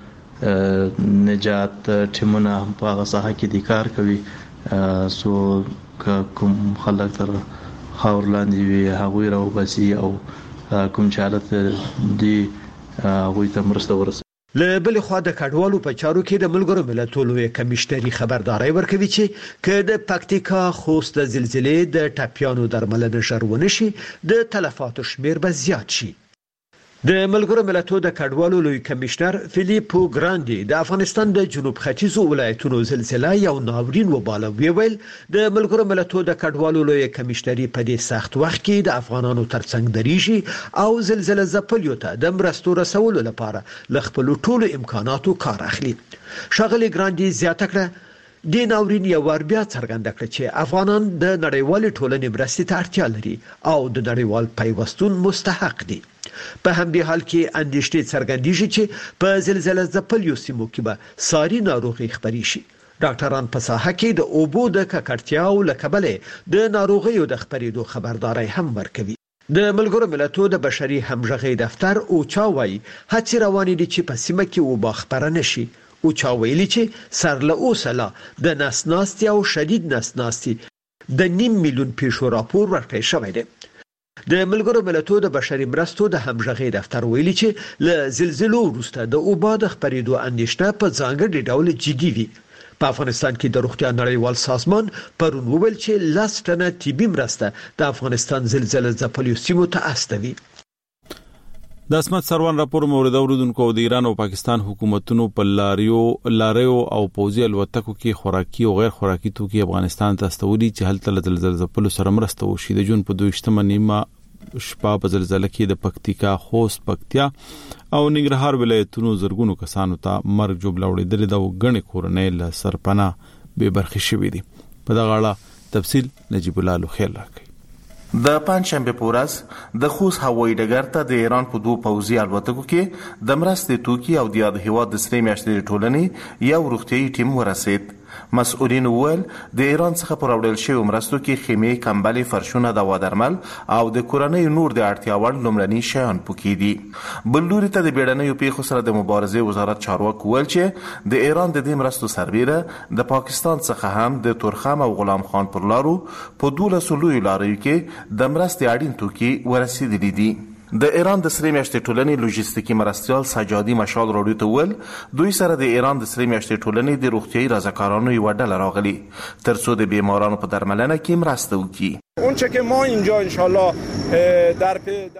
د نجات ټیمونه په هغه ساحه کې د کار کوي سو کوم خلک تر خاور لاندې وي هغوی راو باسي او کوم چالت دی هغوی ته مرسته ورسوي. له بل خوا د کډوالو په چارو کې د ملګرو ملتونو کمیشنري خبرداري ورکوي چې که د پکتیکا خوست د زلزلې د ټپیانو درملنه ژر ونشي د تلفاتو شمیر به زیات شي. د ملګرو ملتونو د کډوالو لوی کمشنر فلیپو ګراندي د افغانستان د جنوب ختیځو ولایتونو زلزلہ یو ناورین وباله ویل. د ملګرو ملتونو د کډوالو لوی کمشنري په دې سخت وخت کې د افغانانو ترڅنګ دریږي او زلزلہ ځپلیو ته د مرستو رسولو لپاره ل خپل ټولو امکاناتو کار اخلي. شغله ګراندي زیاته کړه د ناورین یو ور بیا څرګنده کړ چې افغانان د نړیوال ټولنې مرستې ته اړتیا لري او د نړیوال پیوستون مستحق دي. په همدې حال کې اندېښنې څرګندېږي چې په زلزلې ځپلیو سیمو کې به ساري ناروغي خپرې شي. ډاکټران په ساحه کې د اوبو د ککړتیا او لکبلې د ناروغیو د خپرېدو خبرداري هم ورکوي. د ملګرو ملتونو د بشري همغږي دفتر او چاوي هڅې روانې دي چې په سیمه کې وبا خپره نشي. او چا ویلي چې سر له اوسه د نسناستي او شدید نسناستي د نیم میلیون پیښو راپور ورکړی شوی دی. د ملګرو ملتونو د بشري مرستو د همغږي دفتر ویلي چې له زلزلو وروسته د اوبا د خپرېدو اندېښنه په ځانګړي ډول جدي وي. په افغانستان کې د روغتیا نړیوال سازمان پرون وویل چې لاس ټنه طبي مرسته د افغانستان زلزلې ځپلو سیمو ته استوي. د اسمت سروان راپور مورد اوریدونکو د ایران او پاکستان حکومتونو په لاریو لاریو او پوزي الوتکو کې خوراکي او غیر خوراکي توکي افغانستان ته استولي چې هلته د زلزلې ځپلو سره مرسته وشي. د جون په دویشتمه نیمه شپه په زلزلې کې د پکتیکا، خوست، پکتیا او ننګرهار ولایتونو زرګونو کسانو ته مرګ جوړ وړي د غنې کورنۍ له سرپناه به برخه شوې دي. په دغه اړه تفصیل نجیب الله لوخیل راکړي. د پنځشنبه په ورځ د خوست هوایي ډګر ته د ایران په دوه پوځي الوتکو کې د مرستې توکي او د یاد هیواد د سری میاشتې ټولنې یو روغتيایي ټیم ورسید. مسؤلین وویل د ایران څخه پر وړل شوی مرستو کې خیمه، کمبلې، فرشونه، دوا درمل او د کورنۍ نور د اړتیا وړ لومړني شیان پکې دي. بل لوري ته د بیړنیو پیښو سره د مبارزې وزارت چارواکو وویل چې د ایران د دې مرستو سربېره د پاکستان څخه هم د تورخم او غلام خان پر لارو په دولسو لویو لاریو کې د مرستې اړین توکي ورسېدلي دي. د ایران د سری میاشتې ټولنې لوجستیکي مرستیال سجادي مشال راډیو ته ویل دوی سره د ایران د سری میاشتې ټولنې د روغتیايي رضاکارانو یو ډله راغلي ترڅو د بیمارانو په درملنه کې مرسته وکړي. اونچه که ما اینجا انشالله در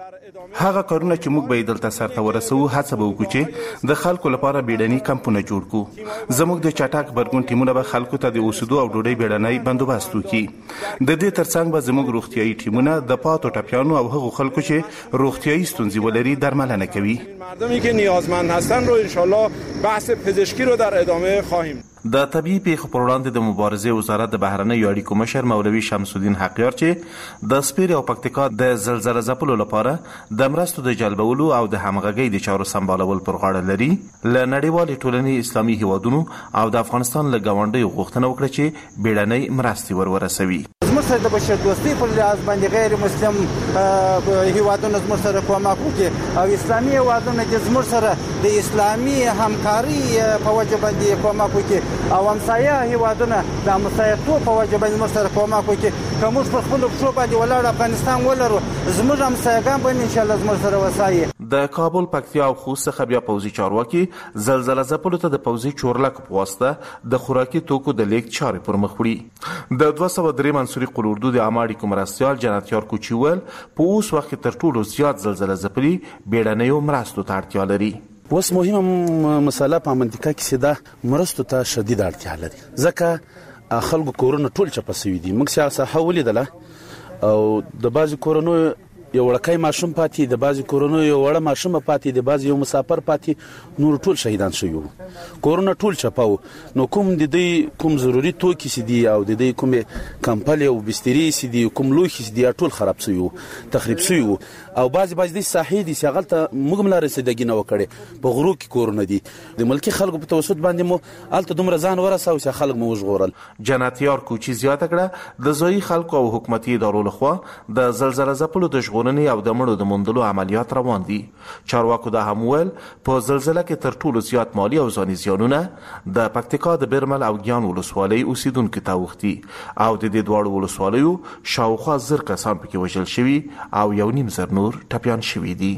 هغه کارونه چې موږ به دلته سرته ورسو هڅه به وکړو چې د خلکو لپاره بیړني کمپونه جوړ کړو. زموږ د چټک برګون ټیمونه به خلکو ته د اوسېدو او ډوډۍ بیړنۍ بندوبست وکړي. د دې ترڅنګ به زموږ روغتیايي ټیمونه د پاتو ټپیانو او هغو خلکو چې روغتیايي ستونزې ولري درملنه کوي. مردمی که نیازمند هستن رو انشالله بحث پزشکی رو در ادامه خواهیم. د طبي پیښو پر وړاندې د مبارزې وزارت د بهرنیو اړیکو مشر مولوي شمس الدین حقیار چې د سپیر او پکتیکا د زلزلې ځپلو لپاره د مرستو د جلبولو او د همغږۍ د چارو سمبالول پر غاړه لري، له نړیوالې ټولنې اسلامي هیوادونو او د افغانستان له ګاونډیو غوښتنه وکړه چې بیړنۍ مرستې ور ورسوي. زموږ سره د بشر دوستۍ په لحاظ باندې غیر مسلم هیوادونو زموږ سره کومک وکړي او اسلامي هیوادونو چې زموږ سره د اسلامي همکاري په وجه باندې کومک وکړي او همسایه هیوادونه د همسایه‌توب په وجه باندې موږ سره کومک وکړي. که موږ په خپلو پښو باندې ولاړ افغانستان ولرو زموږ همسایګان به انشاءالله زموږ سره وسایي. د کابل، پکتیا او خوست څخه بیا پوځي چارواکي زلزلې ځپلو ته د پوځي چورلکو په واسطه د خوراکي توکو د لیږد چارې پر مخ وړي. د دوه سوه درې منصوري قل اردو د عامه اړیکو مرستیال جنتیار کوچي ویل په اوس وخت کې تر ټولو زیات زلزلې ځپلي بیړنیو مرستو ته اړتیا لري. اوس مهمه مسله په منطقه کې سیده مرستو ته شدید اړتیا لري ځکه خلکو کورونه ټول چپه سوي دي. موږ سیاسه ولیدله او د بعضې کورونو یو وړکی ماشوم پاتې، د بعضې کورونو یو وړه ماشومه پاتې، د بعضې یو مسافر پاتې، نور ټول شهیدان شوي وو. کورونه ټول چپه وو. نو کوم د دوی کوم ضروري توکي چې دي او د دوی کومې کمپلې او بسترې چې دي کوم لوښي چې دي ټول خراب شوي وو، تخریب شوي وو. او بعضې بعضې داسې ساحې دي چې هغلته موږ هم لا رسېدګي نه وکړې، په غرو کې کورونه دي. د ملکي خلکو په توسط باندې مو هلته دومره ځان ورساو چې خلک مو وژغورل. جنتیار کوچي زیاته کړه د ځایي خلکو او حکومتي ادارو لخوا د زلزلې ځپلو د ژغورنې او د مړو د موندلو عملیات روان دي. چارواکو دا هم ویل په زلزلې کې تر ټولو زیات مالی او ځاني زیانونه د پکتیکا د برمل او ګیان ولسوالۍ اوسیدونکو ته اوښتي او د دې دواړو ولسوالیو شاوخوا زر کسان پکې وژل شوي او یو نیم زر نور ټپیان شوي دي.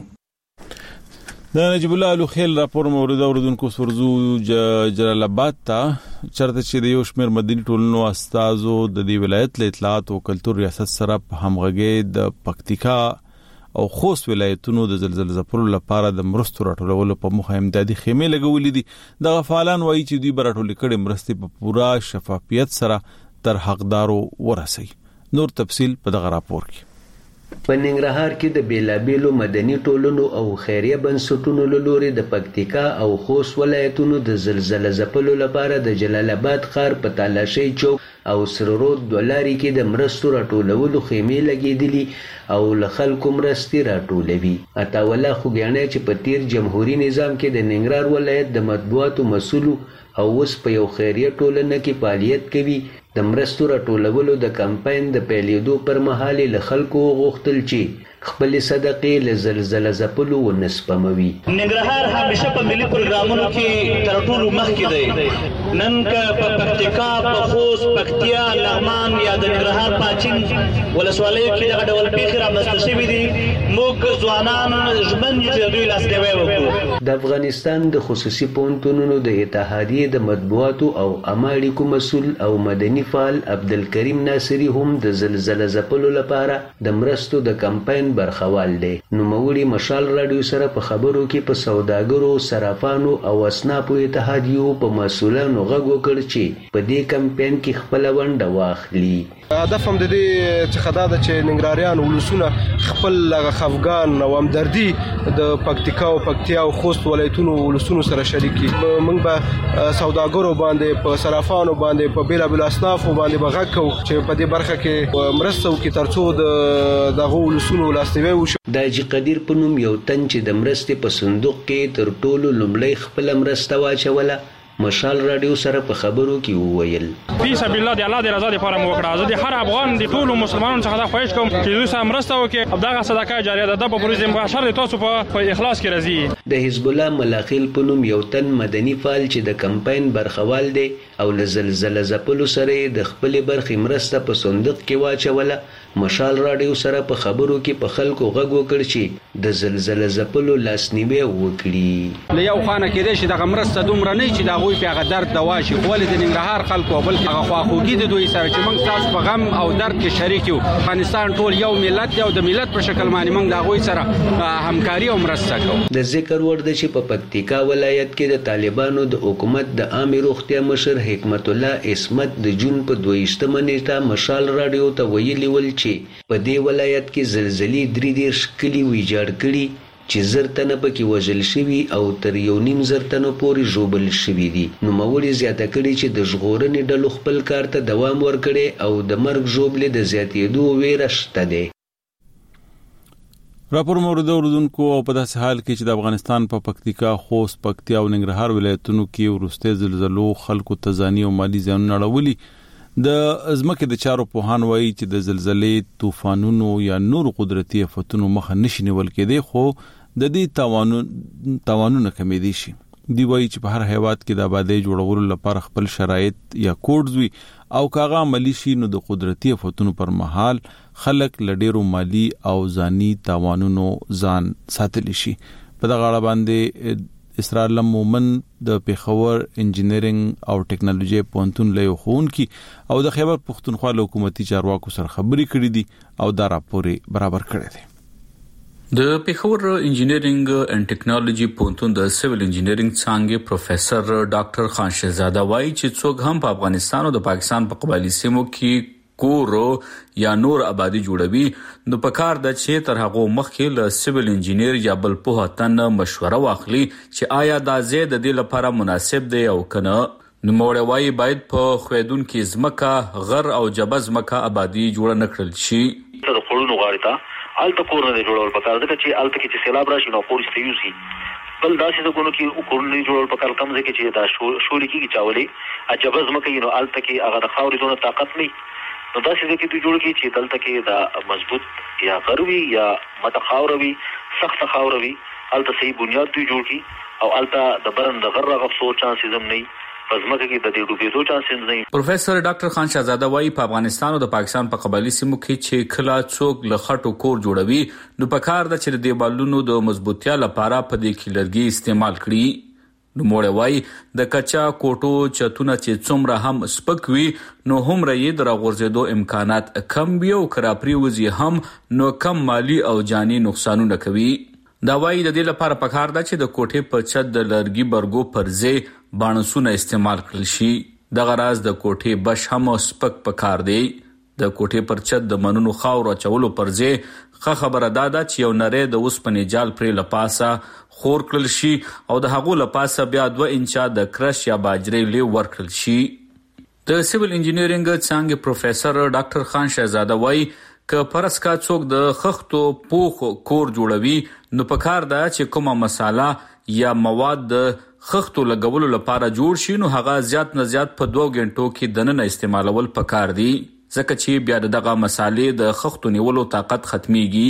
د نجیب الله لوخیل راپور مورد اوریدونکو سورزو جلال آباد ته چرته چې د یو شمېر مدني ټولنو استازو د دې ولایت له اطلاعات او کلتور ریاست سره په همغږۍ د پکتیکا او خوست ولایتونو د زلزلې ځپلو لپاره د مرستو راټولولو په موخه امدادي خیمې لګولې دي. دغه فعالان وایي چې دوی به راټولې کړې مرستې په پوره شفافیت سره تر حقدارو ورسوي. نور تفصیل په دغه راپور کې. په ننګرهار کې د بیلابیلو مدني ټولنو او خیریه بنسټونو له لوري د پکتیکا او خوست ولایتونو د زلزلې ځپلو لپاره د جلال آباد ښار په تالاشۍ چوک او سره رود دوه لارې کې د مرستو راټولولو خیمې لګېدلي او له خلکو مرستې راټولوي. عطاالله خوږیاڼی چې په تیر جمهوري نظام کې د ننګرهار ولایت د مطبوعاتو مسؤل او اوس په یو خیریه ټولنه کې فعالیت کوي، د مرستو راټولولو د کمپاین د پیلېدو پر مهال له خلکو وغوښتل چې خپل صدقې له زلزلې ځپلو ونسپموي. ننګرهار همیشه په ملي پروګرامونو کې تر ټولو مخکې دی. نن که په پکتیکا، په خوست، پکتیا، لغمان یا د ننګرهار پاچین ولسوالیو کې دغه ډول پیښې رامنځته شوي دي، موږ ځوانان ژمن یو چې د دوی لاسنیوی وکړو. د افغانستان د خصوصي پوهنتونونو د اتحادیې د مطبوعاتو او عامه اړیکو مسؤل او مدني فعال عبدالکریم ناصري هم د زلزلې ځپلو لپاره د مرستو د کمپاین برخوال دی. نوموړي مشال راډیو سره په خبرو کې په سوداګرو، صرافانو او اصنافو اتحادیو په مسؤلانو غږ وکړ چې په دې کمپاین کې خپل ونډه واخلي. هدف هم د دې څخه دا ده چې ننګرهاریان ولسونه خپل خفګان او همدردي د پکتیکا او پکتیا او خوست ولایتونو ولسونو سره شریک کړي. موږ به سوداګرو باندې، په صرافانو باندې، په بیلابیلو اصنافو باندې به غږ کوو چې په دې برخه کې مرسته وکړي ترڅو د دغو ولسونو لاسنیوی وشي. د حاجي قدیر په نوم یو تن چې د مرستې په صندوق کې تر ټولو لومړی خپله مرسته واچوله، مشال راډیو سره په خبرو کې وویل: فی سبیل الله د الله د رضا لپاره مو وکړه. زه د هر افغان د ټولو مسلمانانو څخه دا خواهش کوم چې دوی سره مرسته وکړي او دغه صدقه جاریه ده په پروژې مباشر تاسو په اخلاص کې راځي. د حزب الله ملاخیل په نوم یو تن مدني فعال چې د کمپاین برخوال دی او له زلزلې ځپلو سره د خپلې برخې مرسته په صندوق کې واچوله، مشال راډیو سره په خبرو کې په خلکو غږ وکړ چې د زلزلې ځپلو لاسنیوی وکړي. له یو خانه کېدای شي دغه مرسته دومره نه چې د هغوی په هغه درد دوا شي، خو ولې د ننګرهار خلکو بلکې هغه خواخوږي د دوی سره چې موږ تاسو په غم او درد کې شریک یو. افغانستان ټول یو ملت دی او د ملت په شکل باندې موږ د هغوی سره همکاري او مرسته کوو. د ذکر وړ ده چې په پکتیکا ولایت کې د طالبانو د حکومت د عامې روغتیا مشر حکمت الله عصمت د جون په دویشتمه نیټه مشال راډیو ته ویلي ول چې په دې ولایت کې زلزلې درې دېرش کلي ویجاړ کړي چې زر تنه پکې وژل شوي او تر یو نیم زر تنو پورې ژوبل شوي دي. نوموړي زیاته کړي چې د ژغورنې ډلو خپل کار ته دوام ورکړي او د مرګ ژوبلې د زیاتېدو ویره شته دی. راپور مورد اوردونکو او په داسې حال کې چې د افغانستان په پکتیکا، خوست، پکتیا او ننګرهار ولایتونو کې وروستي زلزلو خلکو ته ځاني او مالي زیانونه اړولي. د ازمکه د چارو پوهان وایي چې د زلزلې، طوفانونو یا نور قدرتي آفتونو مخه نشي نیول کېدی، خو د دې تاوانونه تاوانونه کمېدی شي. دی وایي چې په هر هیواد کې د آبادی جوړولو لپاره خپل شرایط یا کوډز وي او کاغه عملی شي نو د قدرتي آفتونو پر مهال خلک لډیرو مالی او ځاني تاوانونو ځان ساتلی شي. په دغه اړه باندې اسرار الله مومن د پیښور انجینرینګ او ټیکنالوژي پوهنتون له ښوونکي او د خیبر پښتونخوا حکومتي چارواکو سره خبرې کړې دي او دا راپور برابر کړی دی. د پیښور انجینرینګ اند ټیکنالوژي پوهنتون د سیویل انجینرینګ څانګې پروفیسور ډاکټر خان شهزاده وایي چې څوک هم په افغانستان او د پاکستان په قبایلی سیمو کې کورو یا نور آبادی جوړوي نو په کار د چې تر هغه مخکې له سیویل انجینیر یا بل په تن مشوره واخلي چې آیا دا ځای د دې لپاره مناسب دی او کنه. نو موږ وایي باید په خویدون کې ځمکه، غر او جبز مکه آبادی جوړ نه کړل شي. تر خړونو غاړه الته کور نه جوړول پکار دغه چې الته کې چې سیلاب راشي نو کور استیوسی بل داسې د کوونو کې کور نه جوړول پکار کم ځکه چې دا شوري کې چاولې اجبز مکه نو الته کې هغه د خاورې دونه طاقت نه نو داسې ځکه دوی جوړ کړي چې دلته کې دا مضبوط یا غروي یا متخاوروي سخت خاوروي الته صحیح بنیاد دوی جوړ کړي او الته د برن د غر غفصو چانسز هم نه پزماکه کې د دې ډوبېدو چانسز نه. پروفیسور ډاکټر خان شهزاده وایي په افغانستان او د پاکستان په قبایلی سیمو کې چې کلا څوک له خټو کور جوړوي نو په کار د چې د دیوالونو د مضبوطیا لپاره په دې کې لرګي استعمال کړي. نو موږ وایي د کچا کوټو چتونه چې څومره هم سپک وي نو هم رې د راغورځېدو امکانات کم وي او کراپری وزي هم نو کم مالی او جاني نقصانونه کوي. دا وایي د دې لپاره پکار ده چې د کوټې په چت د لرګي برګو پرځې بانسونه استعمال کړل شي. د غراز د کوټې بش هم سپک پکار دی. د کوټې پر چت د منونو خاور چولو پرځې خه خبره دادا چې یو نری د وسپنې جال پرې لپاسه خور کړل شي او د هغو لپاسه بیا دوه انچا د کرش یا باجرې لی ورکړل شي. د سیویل انجینرینګ څانګې پروفیسور ډاکټر خان شهزاده وایي که پرس کا څوک د خښتو پوخ کور جوړوي نو په کار ده چې کومه مساله یا مواد د خښتو لګولو لپاره جوړ شي نو هغه زیات نه زیات په دوه غنټو کې دننه استعمالول پکار دي ځکه چې بیا دغه مسالې د خښتو نیولو طاقت ختميږي.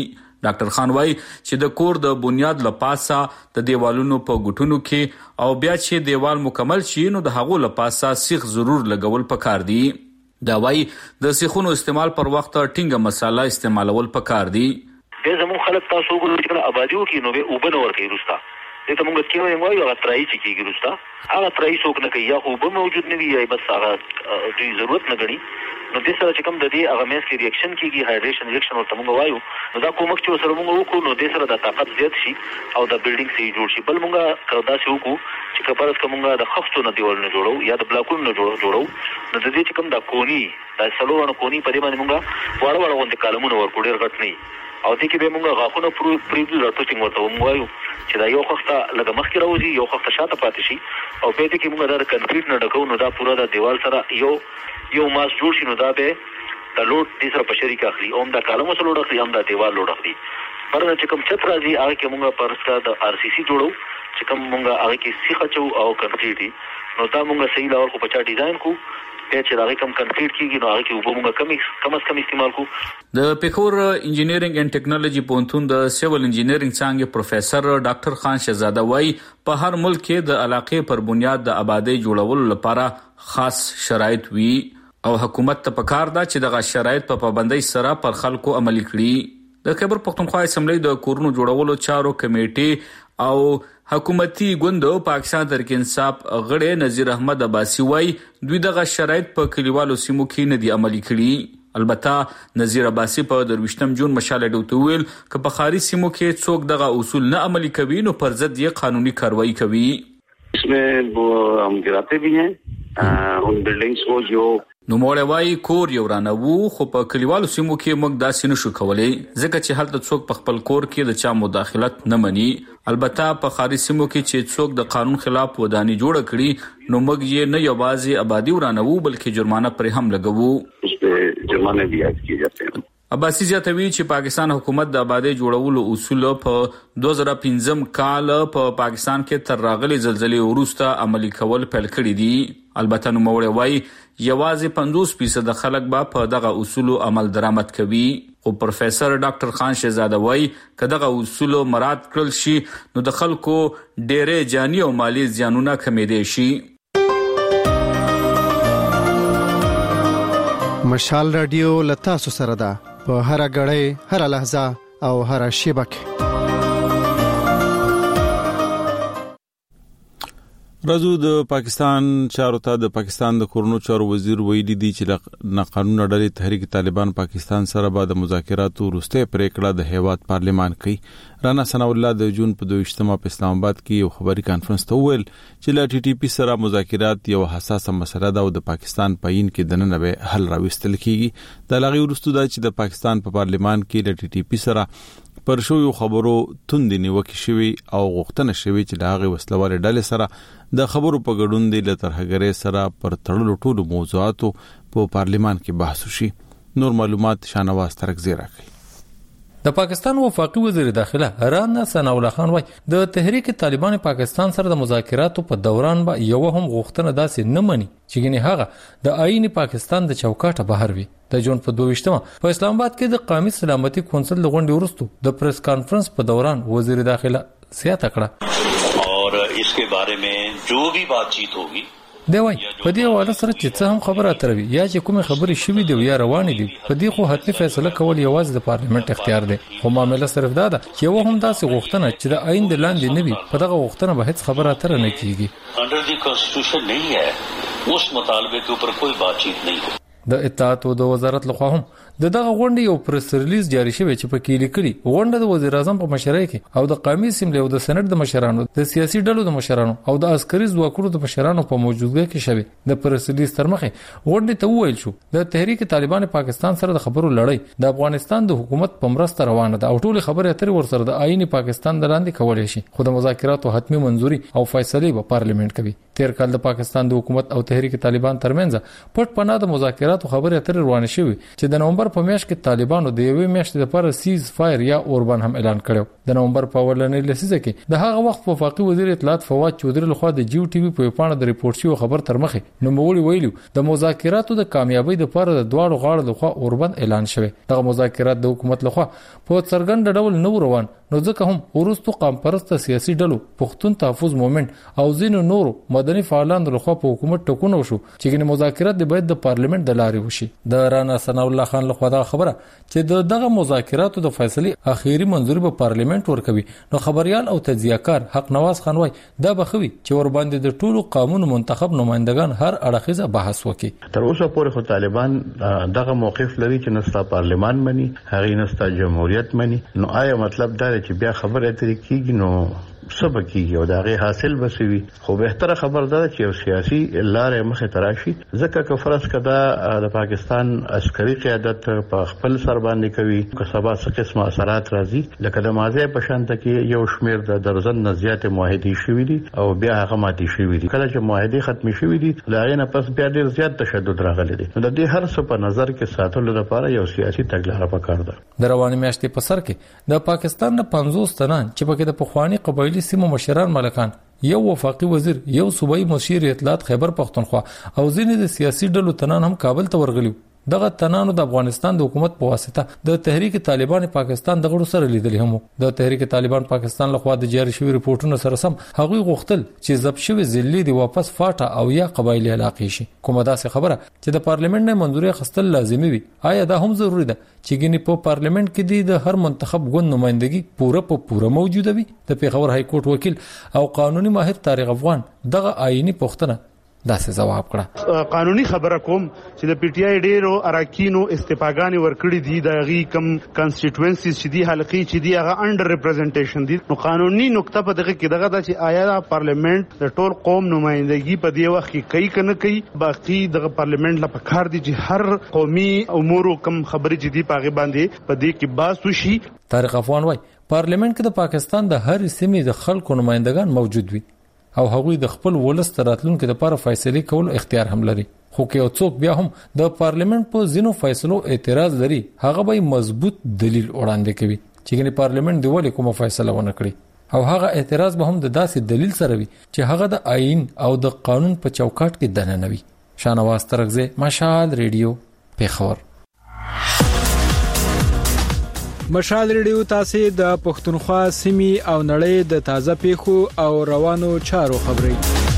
ډاکټر خان وايي چې د کور د بنیاد لپاسه د دیوالونو په ګټونو کې او بیا چې دیوال مکمل شي نو د هغو لپاسه سیخ ضرور لګول پکار دي. دا وايي د سیخونو استعمال پر وخت ټینګه مساله استعمالول پکار دي. به زموږ خلک تاسو وګورئ چې آبادیو کې نو به وبنه ورکې روستا دې ته موږ کېوي وایو هغه ترای چې کېږي روستا هغه ترای څوک نه کوي یا خو به موجود نه وي یا بس هغه دوی ضرورت نه غني نو د سره چې کوم د دې هغه مېس کې ریاکشن کیږي هایډریشن ریاکشن ورته موږ وایو نو دا کومک چې سره موږ وکړو نو د سره د طاقت زیات شي او د بلډینګ سي جوړ شي. بل موږ کړدا شو کو چې کبرس کومه د خفتو نه دیول نه جوړو یا د بلاکونو نه جوړو نو د دې چې کوم د کونی د سلوونو کونی په دې باندې موږ وړ وړ غونډه کالمونه ورکو ډیر غټ نه او دې کې به موږ غاښونه پریږدو راټوټینګ ورته وایو چې دا یو خخته لږه مخکې راوځي یو خخته شاته پاتې شي او په دې کې موږ دا کنکریټ نه ډکو نو دا پورا د دیوال سره یو یو ماس جوړ شي نو دا به د لوډ دې سره په شریک اخلي او دا کالمو سره لوډ اخلي هم دا دیوال لوډ اخلي. پرنه چې کوم چت راځي هغه کې موږ پرسکا د آر سی سی جوړو چې کوم موږ هغه کې سیخ چو او کنکریټ نو دا موږ صحیح لور کو پچا ډیزاین کو چې دا کوم کنکریټ کیږي نو هغه کې وبومه کم کم از کم استعمال کو. د پیښور انجینرینګ اینڈ ټیکنالوژي پونتون د سیول انجینرینګ څنګه پروفیسور ډاکټر خان شهزاده وايي په هر ملک کې د علاقې پر بنیاد د آبادی جوړولو لپاره خاص شرایط وي او حکومت ته پکار ده چې دغه شرایط په پابندۍ سره پر خلکو عملي کړي. د خیبر پختونخوا اسمبلی د کورونو جوړولو چارو کمیټې او حکومتي ګوندو پاکستان تحریک انصاف غړي نذیر احمد عباسی وايي دوی دغه شرایط په کلیوالو سیمو کې نه دي عملي کړي. البته نذیر عباسی په درویشتم جون مشاله ډوته ویل ک په خاري سیمو کې څوک دغه اصول نه عملي کوي نو پر ضد یې قانوني کاروایی کوي. इसमें वो हम गिराते भी हैं उन बिल्डिंग्स को जो نو موړ وای کور یو رانه وو خو په کلیوالو سیمو کې موږ داسې نشو کولای ځکه چې هلته څوک په خپل کور کې د چا مداخلت نه مني. البته په خاري سیمو کې چې څوک د قانون خلاف وداني جوړ کړي نو موږ یې نه یوازې آبادی ورانه وو بلکې جرمانه پر هم لګوو. اس په جرمانه بھی عاید کیے جاتے ہیں. عباسی زیاتوي چې پاکستان حکومت د آبادی جوړولو اصول په دوه زره پنځم کال په پاکستان کې تر راغلي زلزلې وروسته عملي کول پیل کړی دي. البته نو موړ وای یوازې پنځوس فیصد خلک به په دغه اصول عمل درآمد کوي. او پروفیسور ډاکټر خان شهزاده وای کداغه اصول مراد کړل شي نو د خلکو ډېرې جاني او مالی زیانونه کمېدي شي. مشال رادیو لتا سره ده په هر غړې هر لحظه او هر شیبه کې. راځو د پاکستان چارو ته د پاکستان د کورونو چارو وزیر ویلي دی چې نه قانون ډلې تحریک طالبان پاکستان سره بعد مذاکراتو وروسته پریکړه د هیواد پارلیمان کوي. رانا ثنا الله د جون په دویشتمه په اسلام آباد کې یو خبري کانفرنس ته ویل چې لا ټي ټي پی سره مذاکرات یو حساسه مسله ده او د پاکستان پاین کې دننه به حل راوستل کیږي. د لغوی وروسته د چې د پاکستان په پارلیمان کې لا ټي ټي پی سره پر شو یو خبرو توندې نیوکه شوی او غوښتنه شوی چې د هغه وسلوال ډلې سره د خبرو په ګډون د لترهګرې سره پر تړلو ټولو موضوعاتو په پارلیمان کې بحث وشي. نور معلومات شانواز ترکزی راکړي. د پاکستان وفاقي وزیر داخله رانا ثنا الله خان وايي د تحریک طالبان پاکستان سره د مذاکراتو په دوران به یو هم غوښتنه داسې نه مني چې ګنې هغه د آئین پاکستان د چوکاټه بهر وي. د جون په دویشتمه په اسلام آباد کې د قومي سلامتي کونسل د غونډې وروسته د پریس کانفرنس په دوران وزیر داخله سیاته کړه اور इसके बारे में जो भी बातचीत होगी دی وای په دې حواله سره چې څه هم خبره اتروي یا چې کومه خبرې شوې دی یا روانې دي په دې خو حتمي فیصله کول یوازې د پارلیمنت اختیار دی. خو معاملې صرف دا ده چې یو هم داسې غوښتنه چې د آئین د لاندې نه وي په دغه غوښتنه به هیڅ خبره اتر نه کیږي. अंडर द कॉन्स्टिट्यूशन नहीं है उस मुतालबे के ऊपर कोई बातचीत नहीं हो. د اطاعت او د وزارت لخوا هم د دغه غونډې یو پریس ریلیز جاری شوی چې په کې لیکلي غونډه د وزیر اعظم په مشرۍ کې او د قومي اسمبلی او د سېنات د مشرانو د سیاسي ډلو د مشرانو او د عسکري ځواکونو د مشرانو په موجودګۍ کې شوی. د پریس ریلیز تر مخه غونډې ته وویل شو د تحریک طالبان پاکستان سره د خبرو لړۍ د افغانستان د حکومت په مرسته روانه ده او ټول خبرې اترې ورسره د آئین پاکستان د لاندې کولای شي. خو د مذاکراتو حتمی منځوري او فیصله په پارلیمنت کوي. تیر کال د پاکستان د حکومت او تحریک طالبان ترمنځ پټ پناه د مذاکراتو خبرې اترې روانه شوې چې د نومبر په میاشت کې طالبانو د یوې میاشتې لپاره سیز فایر یا اوربان هم اعلان کړو. د نومبر په ولنې لسیزه کې د هغه وخت وفاقي وزیر اطلاعات فواد چودري لخوا د جیو ټي وي په پاڼه د ریپورت شو خبر تر مخه نو مولي ویلو د مذاکراتو د کامیابی لپاره د دواړو غاړو لخوا اوربند اعلان شوی دغه مذاکرات د حکومت لخوا په څرګند ډول نو روان نو ځکه هم ورستو قام پرست سیاسي ډلو پښتون تحفظ مومنت او ځینو نورو مدني فعالانو لخوا په حکومت ټکونه وشو چې ګنې مذاکرات د باید د پارلیمنت د لارې وشي د رانا ثنا الله خان لخوا دا خبره چې دغه مذاکراتو د فیصله اخیری منظوري په پارلیمنت ورکوي نو خبريال او تجزیه‌کار حق نواز خان وای دا بخوي چې ور باندې د ټولو قانون منتخب نمائندگان هر اړخیزه بحث وکړي تر اوسه پورې خو طالبان دغه موقف لري چې نستا پارلیمان مني هغه نستا جمهوریت مني نو آیا مطلب دا چې بیا خبره اترې کیږي نو سبا کیږي او دا غي حاصل بسوي خو به تر خبر ده چې یو سیاسي لارې مخه تراشي ځکه که فرض کده د پاکستان عسکري قیادت په خپل سر باندې کوي که سبا څه قسمه اثرات راځي لکه د مازه په شان ته کې یو شمیر د درزن نزيات معاهدي شوې دي او بیا هغه ماتي شوې دي کله چې معاهدي ختمي شوې دي لاغې نه پس بیا ډیر زیات تشدد راغلي دي نو د دې هر څه په نظر کې ساتلو لپاره یو سیاسي تګلاره پکار ده د رواني میاشتې په سر کې د پاکستان د پنځوس تنان چې پکې د پخوانی قبایلی سیمو مشران ملکان یو وفاقي وزیر یو صوبایي مشیر اطلاعات خیبر پختونخوا او ځینې د سیاسي ډلو تنان هم کابل ته ورغلي دغه تنانو د افغانستان د حکومت په واسطه د تحریک طالبان پاکستان د غړو سره لیدل هم د تحریک طالبان پاکستان لخوا د جاري شوی ریپورتونو سره سم هغوی غوښتل چې ضبط شوی ځلې دی واپس فاټا او یا قبایلی علاقې شي کومه داسې خبره چې د پارلیمنت نه منځوري خستل لازمي وي آیا دا هم ضروری ده چې ګنې په پارلیمنت کې د هر منتخب ګوند نمائندګي پوره په پوره موجوده وي د پیښور های کورټ وکیل او قانوني ماهر طارق افغان دغه آئینی پوښتنه داسې جواب کړه قانوني خبره کوم چې د پی ټی آی ډیرو اراکینو استفاګانی ورکړي دي د غي کم کانسټیټوئنسیز چې دي حلقې چې دي هغه انډر ریپرزنټیشن دي نو قانوني نقطه په دغه کې دغه د چې آیا پارلیمنت د ټول قوم نمائندګي په دی وخت کې کوي کنه کوي باقي د پارلیمنت لپاره کار دي چې هر قومي امور کم خبرې چې دي پاغه باندې په دې کې باس وشي طارق افغان وای پارلیمنت کې د پاکستان د هر سیمې د خلکو نمائندگان موجود وي او هغوی د خپل ولس تراتلونکو لپاره فیصله کول اختیار هم لري خو کې یو څوک بیا هم د پارلیمنت په ځینو فیصلو اعتراض لري هغه به مضبوط دلیل وړاندې کوي چې ګنې پارلیمنت دی ولې کومه فیصله ونه کړي او هغه اعتراض به هم د داسې دلیل سره وي چې هغه د آئین او د قانون په چوکاټ کې دننه وي شانواز ترغزه مشال ریډیو پیښور مشال ریډیو تاسو د پښتونخوا سیمې او نړۍ د تازه پیښو او روانو چارو خبري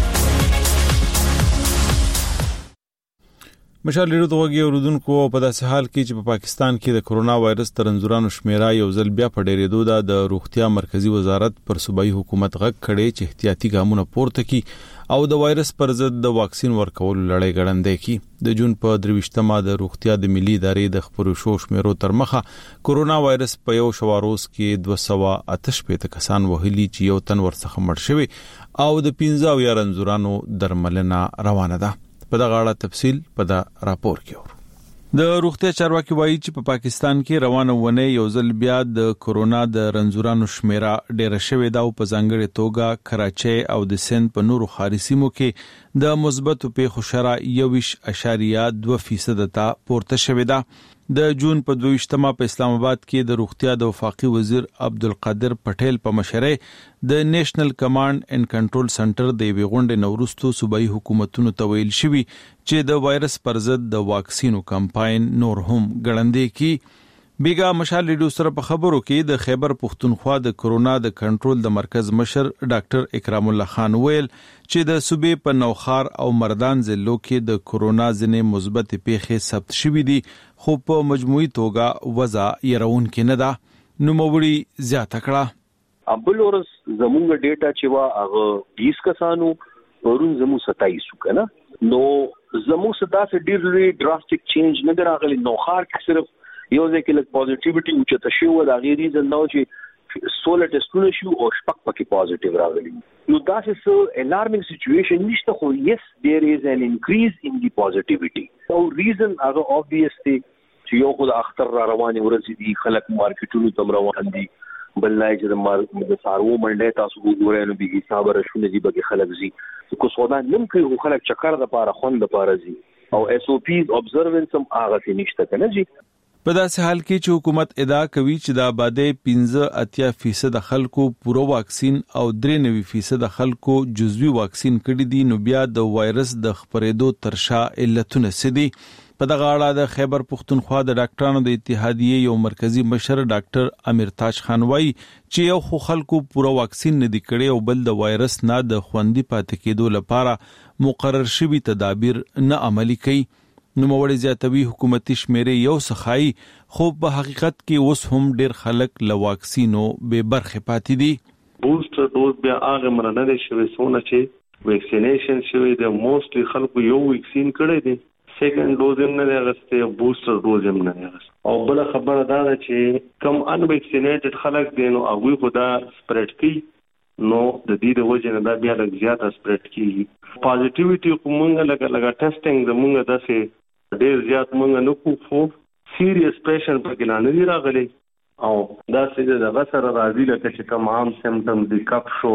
مشال ریډیو دغه اوردونکو په داسې حال کې چې په پاکستان کې د کرونا وایرس ترنځورانو شمیره یو ځل بیا په ډېرېدو د روغتیا مرکزی وزارت پر صوبایي حکومت غږ کړي چې احتیاطي ګامونه پورته کړي او د وایرس پر ضد د واکسین ورکول لړۍ ګړندې کی د جون په درويشتمه د روغتیا د ملي ادارې د خبرو شو شمیرو تر مخه کرونا وایرس په یو شواروز کې دوه سوه اته شپږ کسان وهلي چې یو تن ورڅخه مړ شوی او د پنځه یا رنځورانو درملنه روانه ده په دغه اړه تفصیل په دا راپور کې د روغتیا چارواکي وایي چې په پاکستان کې روانه ونه یو ځل بیا د کرونا د رنځورانو شمیره ډېره شوې ده او په ځانګړي توګه کراچۍ او د سند په نورو ښاري سیمو کې د مثبتو پیښو شرح یوویشت اعشاریه دوه فیصد ته پورته شوې ده د جون په دویشتمه په اسلام آباد کې د روغتیا د وفاقي وزیر عبدالقادر پټیل په مشرۍ د نېشنل کمانډ اینڈ کنټرول سنټر د وی غونډې نورستو صوبایي حکومتونو ته ویل شوی چې د وایرس پر ضد د واکسینو کمپاین نور هم ګړندې کی بیګا مشال ریډیو سره په خبرو کې د خیبر پختونخوا د کرونا د کنټرول د مرکز مشر ډاکټر اکرام الله خان ویل چې د صوبې په نوخار او مردان ضلعو کې د کرونا ځنې مثبت پیښې ثبت شوې دي خو په مجموعي توګه وضع يرون کې نه ده نو موړي زیاته کړه ابل اورس زمونږ ډیټا چې وا هغه بیس کسانو ورون زمو ستایس کنه نو زمو ستاسو ډیر لوی ډراسټیک چینج نه راغلی نو خار کې صرف یو ځکه لک پوزټیویټي او چې تشو د غیر ریزن نو چې سولر ټیسټونه شو او شپږ پکې پوزټیو راغلی نو دا څه الارمینګ سچويشن نشته خو یس دیر از ان انکریز ان دی پوزټیویټي او ریزن هغه obviously چې یو خو د اختر را رواني ورځي دي خلک مارکیټونو تم روان دي بلای چې د مار د سارو منډه تاسو وګورئ نو به حساب راشونه دي به خلک زی کو سودا نن کوي خلک چکر د پاره خوند د پاره زی او اس او پیز observance هم هغه نشته کنه جی په داسې حال کې چې حکومت ادعا کوي چې د آبادی پنځه اتیا فیصد خلکو پوره واکسین او درې نوي فیصد خلکو جزوي واکسین کړي دي، نو بیا د وایرس د خپرېدو ترشا علتونه څه دي؟ په دغه اړه د خیبر پښتونخوا د ډاکټرانو د اتحادیې یو مرکزی مشر ډاکټر امیر تاج خان وایي چې یو خو خلکو پوره واکسین نه دی کړی او بل د وایرس نه د خوندي پاتې کېدو لپاره مقرر شوي تدابیر نه عملي کوي. نوموړی زیاتوي حکومتي شمیرې یو څخایي، خو په حقیقت کې اوس هم ډیر خلک له واکسینو بې برخې پاتې دي. بوستر ډوز بیا هغه مرنه دی شوی څونه چې ویکسینیشن شوی دی، موستلی خلکو یو ویکسین کړی دی، سیکنډ ډوز هم نه دی اغستی، بوستر ډوز هم نه دی اغستی. او بله خبره دا ده چې کم ان ویکسینیټډ خلک دی نو هغوی خو دا سپریډ کوي، نو د دې د وجې نه دا بیا لږ زیاته سپریډ کېږي. پازیټیویټي خو مونږ لکه لکه ټیسټینګ زمونږ داسې ډېر زیات مونږ نه کوو، خو سیریس پیشنټ پکې لا نه دي راغلی او داسې د دغه سره راځي لکه چې کوم عام سمټمز دي، کپ شو،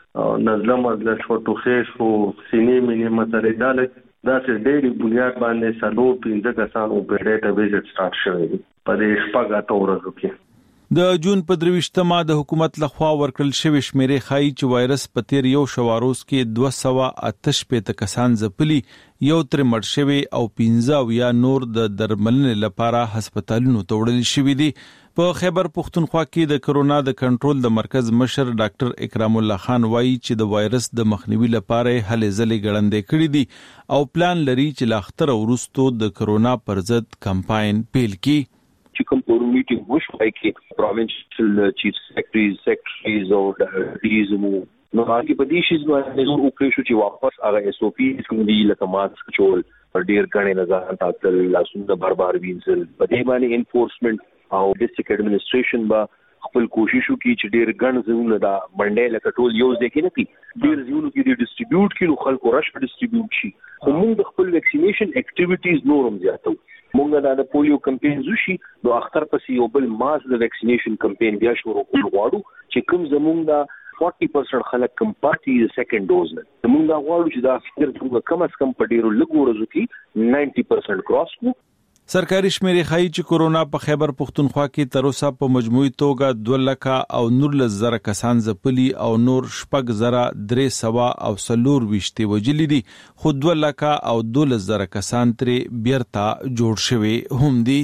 نزله مزله شو، ټوخی شو، سینې مینې مسلې، دا لږ داسې ډېرې بنیاد باندې څلور پنځه کسان اوپیډي ته ویزټ سټارټ شوی دی په دې شپږ اته ورځو کې. د جون په درویشتمه د حکومت لخوا ورکړل شوی شمیرې ښایي چې وایرس په تیر یو شواروز کې دوه سوه اته شپېته کسان ځپلي، یو ترې مړ شوی او پنځه اویا نور د درملنې لپاره هسپتالونو ته وړل شوي دي. په خیبر پښتونخوا کې د کرونا د کنټرول د مرکز مشر ډاکټر اکرام الله خان وایي چې د وایرس د مخنیوي لپاره هلې ځلې ګړندې کړي دي او پلان لري چې لا اختر وروسته د کرونا پر ضد کمپاین پیل کړي. چې کوم فورم میټینګ وشوي کې پروینشل چیف سیکریټریز سیکریټریز او ډیز مو نو هغه په دې شي باندې نو وکړي شو چې واپس هغه اس او پی کوم دی لکه ماسک چول پر ډیر غنې نظر تاسو لاسونه بار بار وینځل، په دې باندې انفورسمنت او ډیسټریکټ ایڈمنسټریشن با خپل کوشش وکړي چې ډیر غن زونه دا منډه لکه ټول یو ځکه نه کی ډیر زونه کې د ډیسټریبیوټ کړي خلکو رش ډیسټریبیوټ شي. موږ د خپل ویکسینیشن اکټیویټیز نورم زیاتو، موږ د پولیو کمپاین وشي نو اختر پسې یو بل ماس د ویکسینیشن کمپاین بیا شروع کول غواړو چې کوم زمونږ د forty percent خلک کم پاتې د سیکنډ ډوز نه، موږ دا غواړو چې دا فکر څنګه کم از کم په ډیرو لږو ورځو کې ninety percent کراس کړو. سرکاري شمیرې ښایي چې کورونا په خیبر پښتونخوا کې تر اوسه په مجموعي توګه دوه لکه او نولس زره کسان ځپلي او نور شپږ زره درې سوه او څلور ویشتې وژلي دي، خو دوه لکه او دولس زره کسان ترې بیرته جوړ شوي هم دي.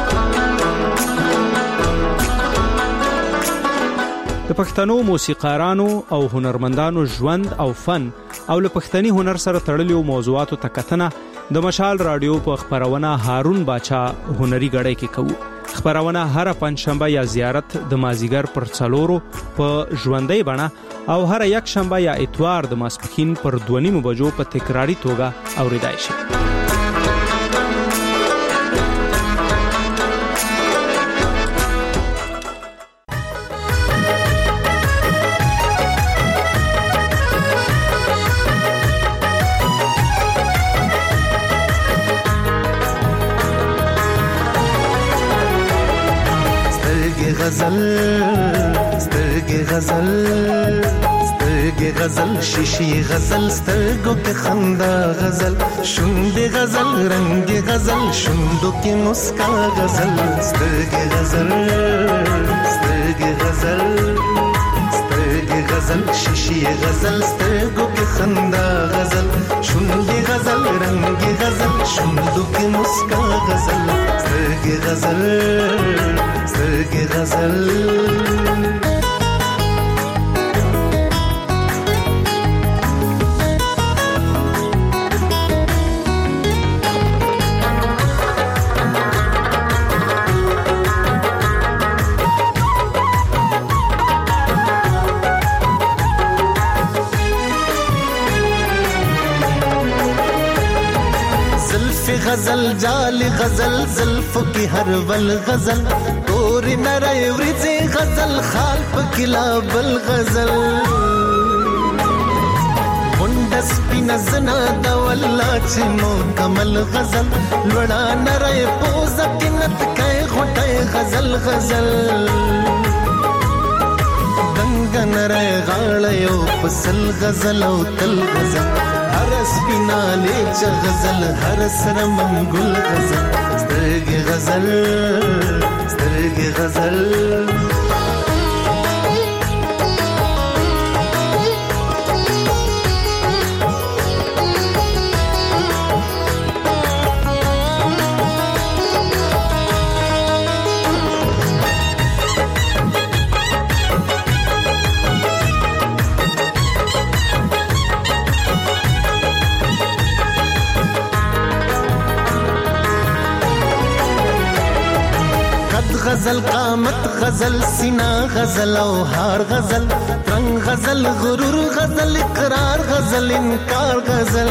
د پښتنو موسیقارانو او هنرمندانو ژوند او فن او له پښتني هنر سره تړلو موضوعاتو ته کتنه د مشال رادیو په خبرونه هارون باچا هنري غړی کې کوو. خبرونه هر پنځشنبه یا زیارت د مازیګر پر څلورو په ژوندۍ بڼه او هر یک شنبه یا اتوار د ماسپښین پر دوه نیمو بجو په تکراری توګه اوریدای شي. غزل سترګې غزل سترګې غزل شیشي غزل سترګو کې خندا غزل شونډې غزل رنگ غزل شونډو کې مسکا غزل سترګې غزل سترګې غزل سترګې غزل شیشي غزل سترګو کې خندا غزل شونډې غزل رنگ غزل شونډو کې مسکا غزل سترګې غزل سترګې غزل. غزل جال غزل زلفو کی هر ول غزل تور نری ورځي غزل خال پکلا بل غزل وندس پینزنا د والله چې مو کمل غزل لړا نری پوز کینت کای غټه غزل غزل دنګ نری غاړ یو پسل غزل او تل غزل هر سپیناله چ غزل هر سره منګل غزل سترګې غزل سترګې غزل غزل قامت غزل سینا غزل او هار غزل رنگ غزل غرور غزل اقرار غزل انکار غزل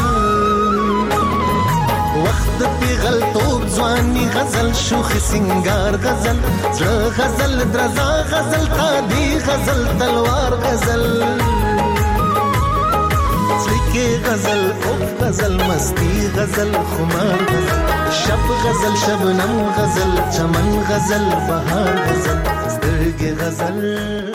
وخت پیغل توب ځواني غزل شوخ سنگار غزل زړه غزل درزا غزل قادي غزل تلوار غزل سلیکه غزل اوف غزل مستی غزل خمار غزل شب غزل شبنم غزل چمن غزل بهار غزل سترګې غزل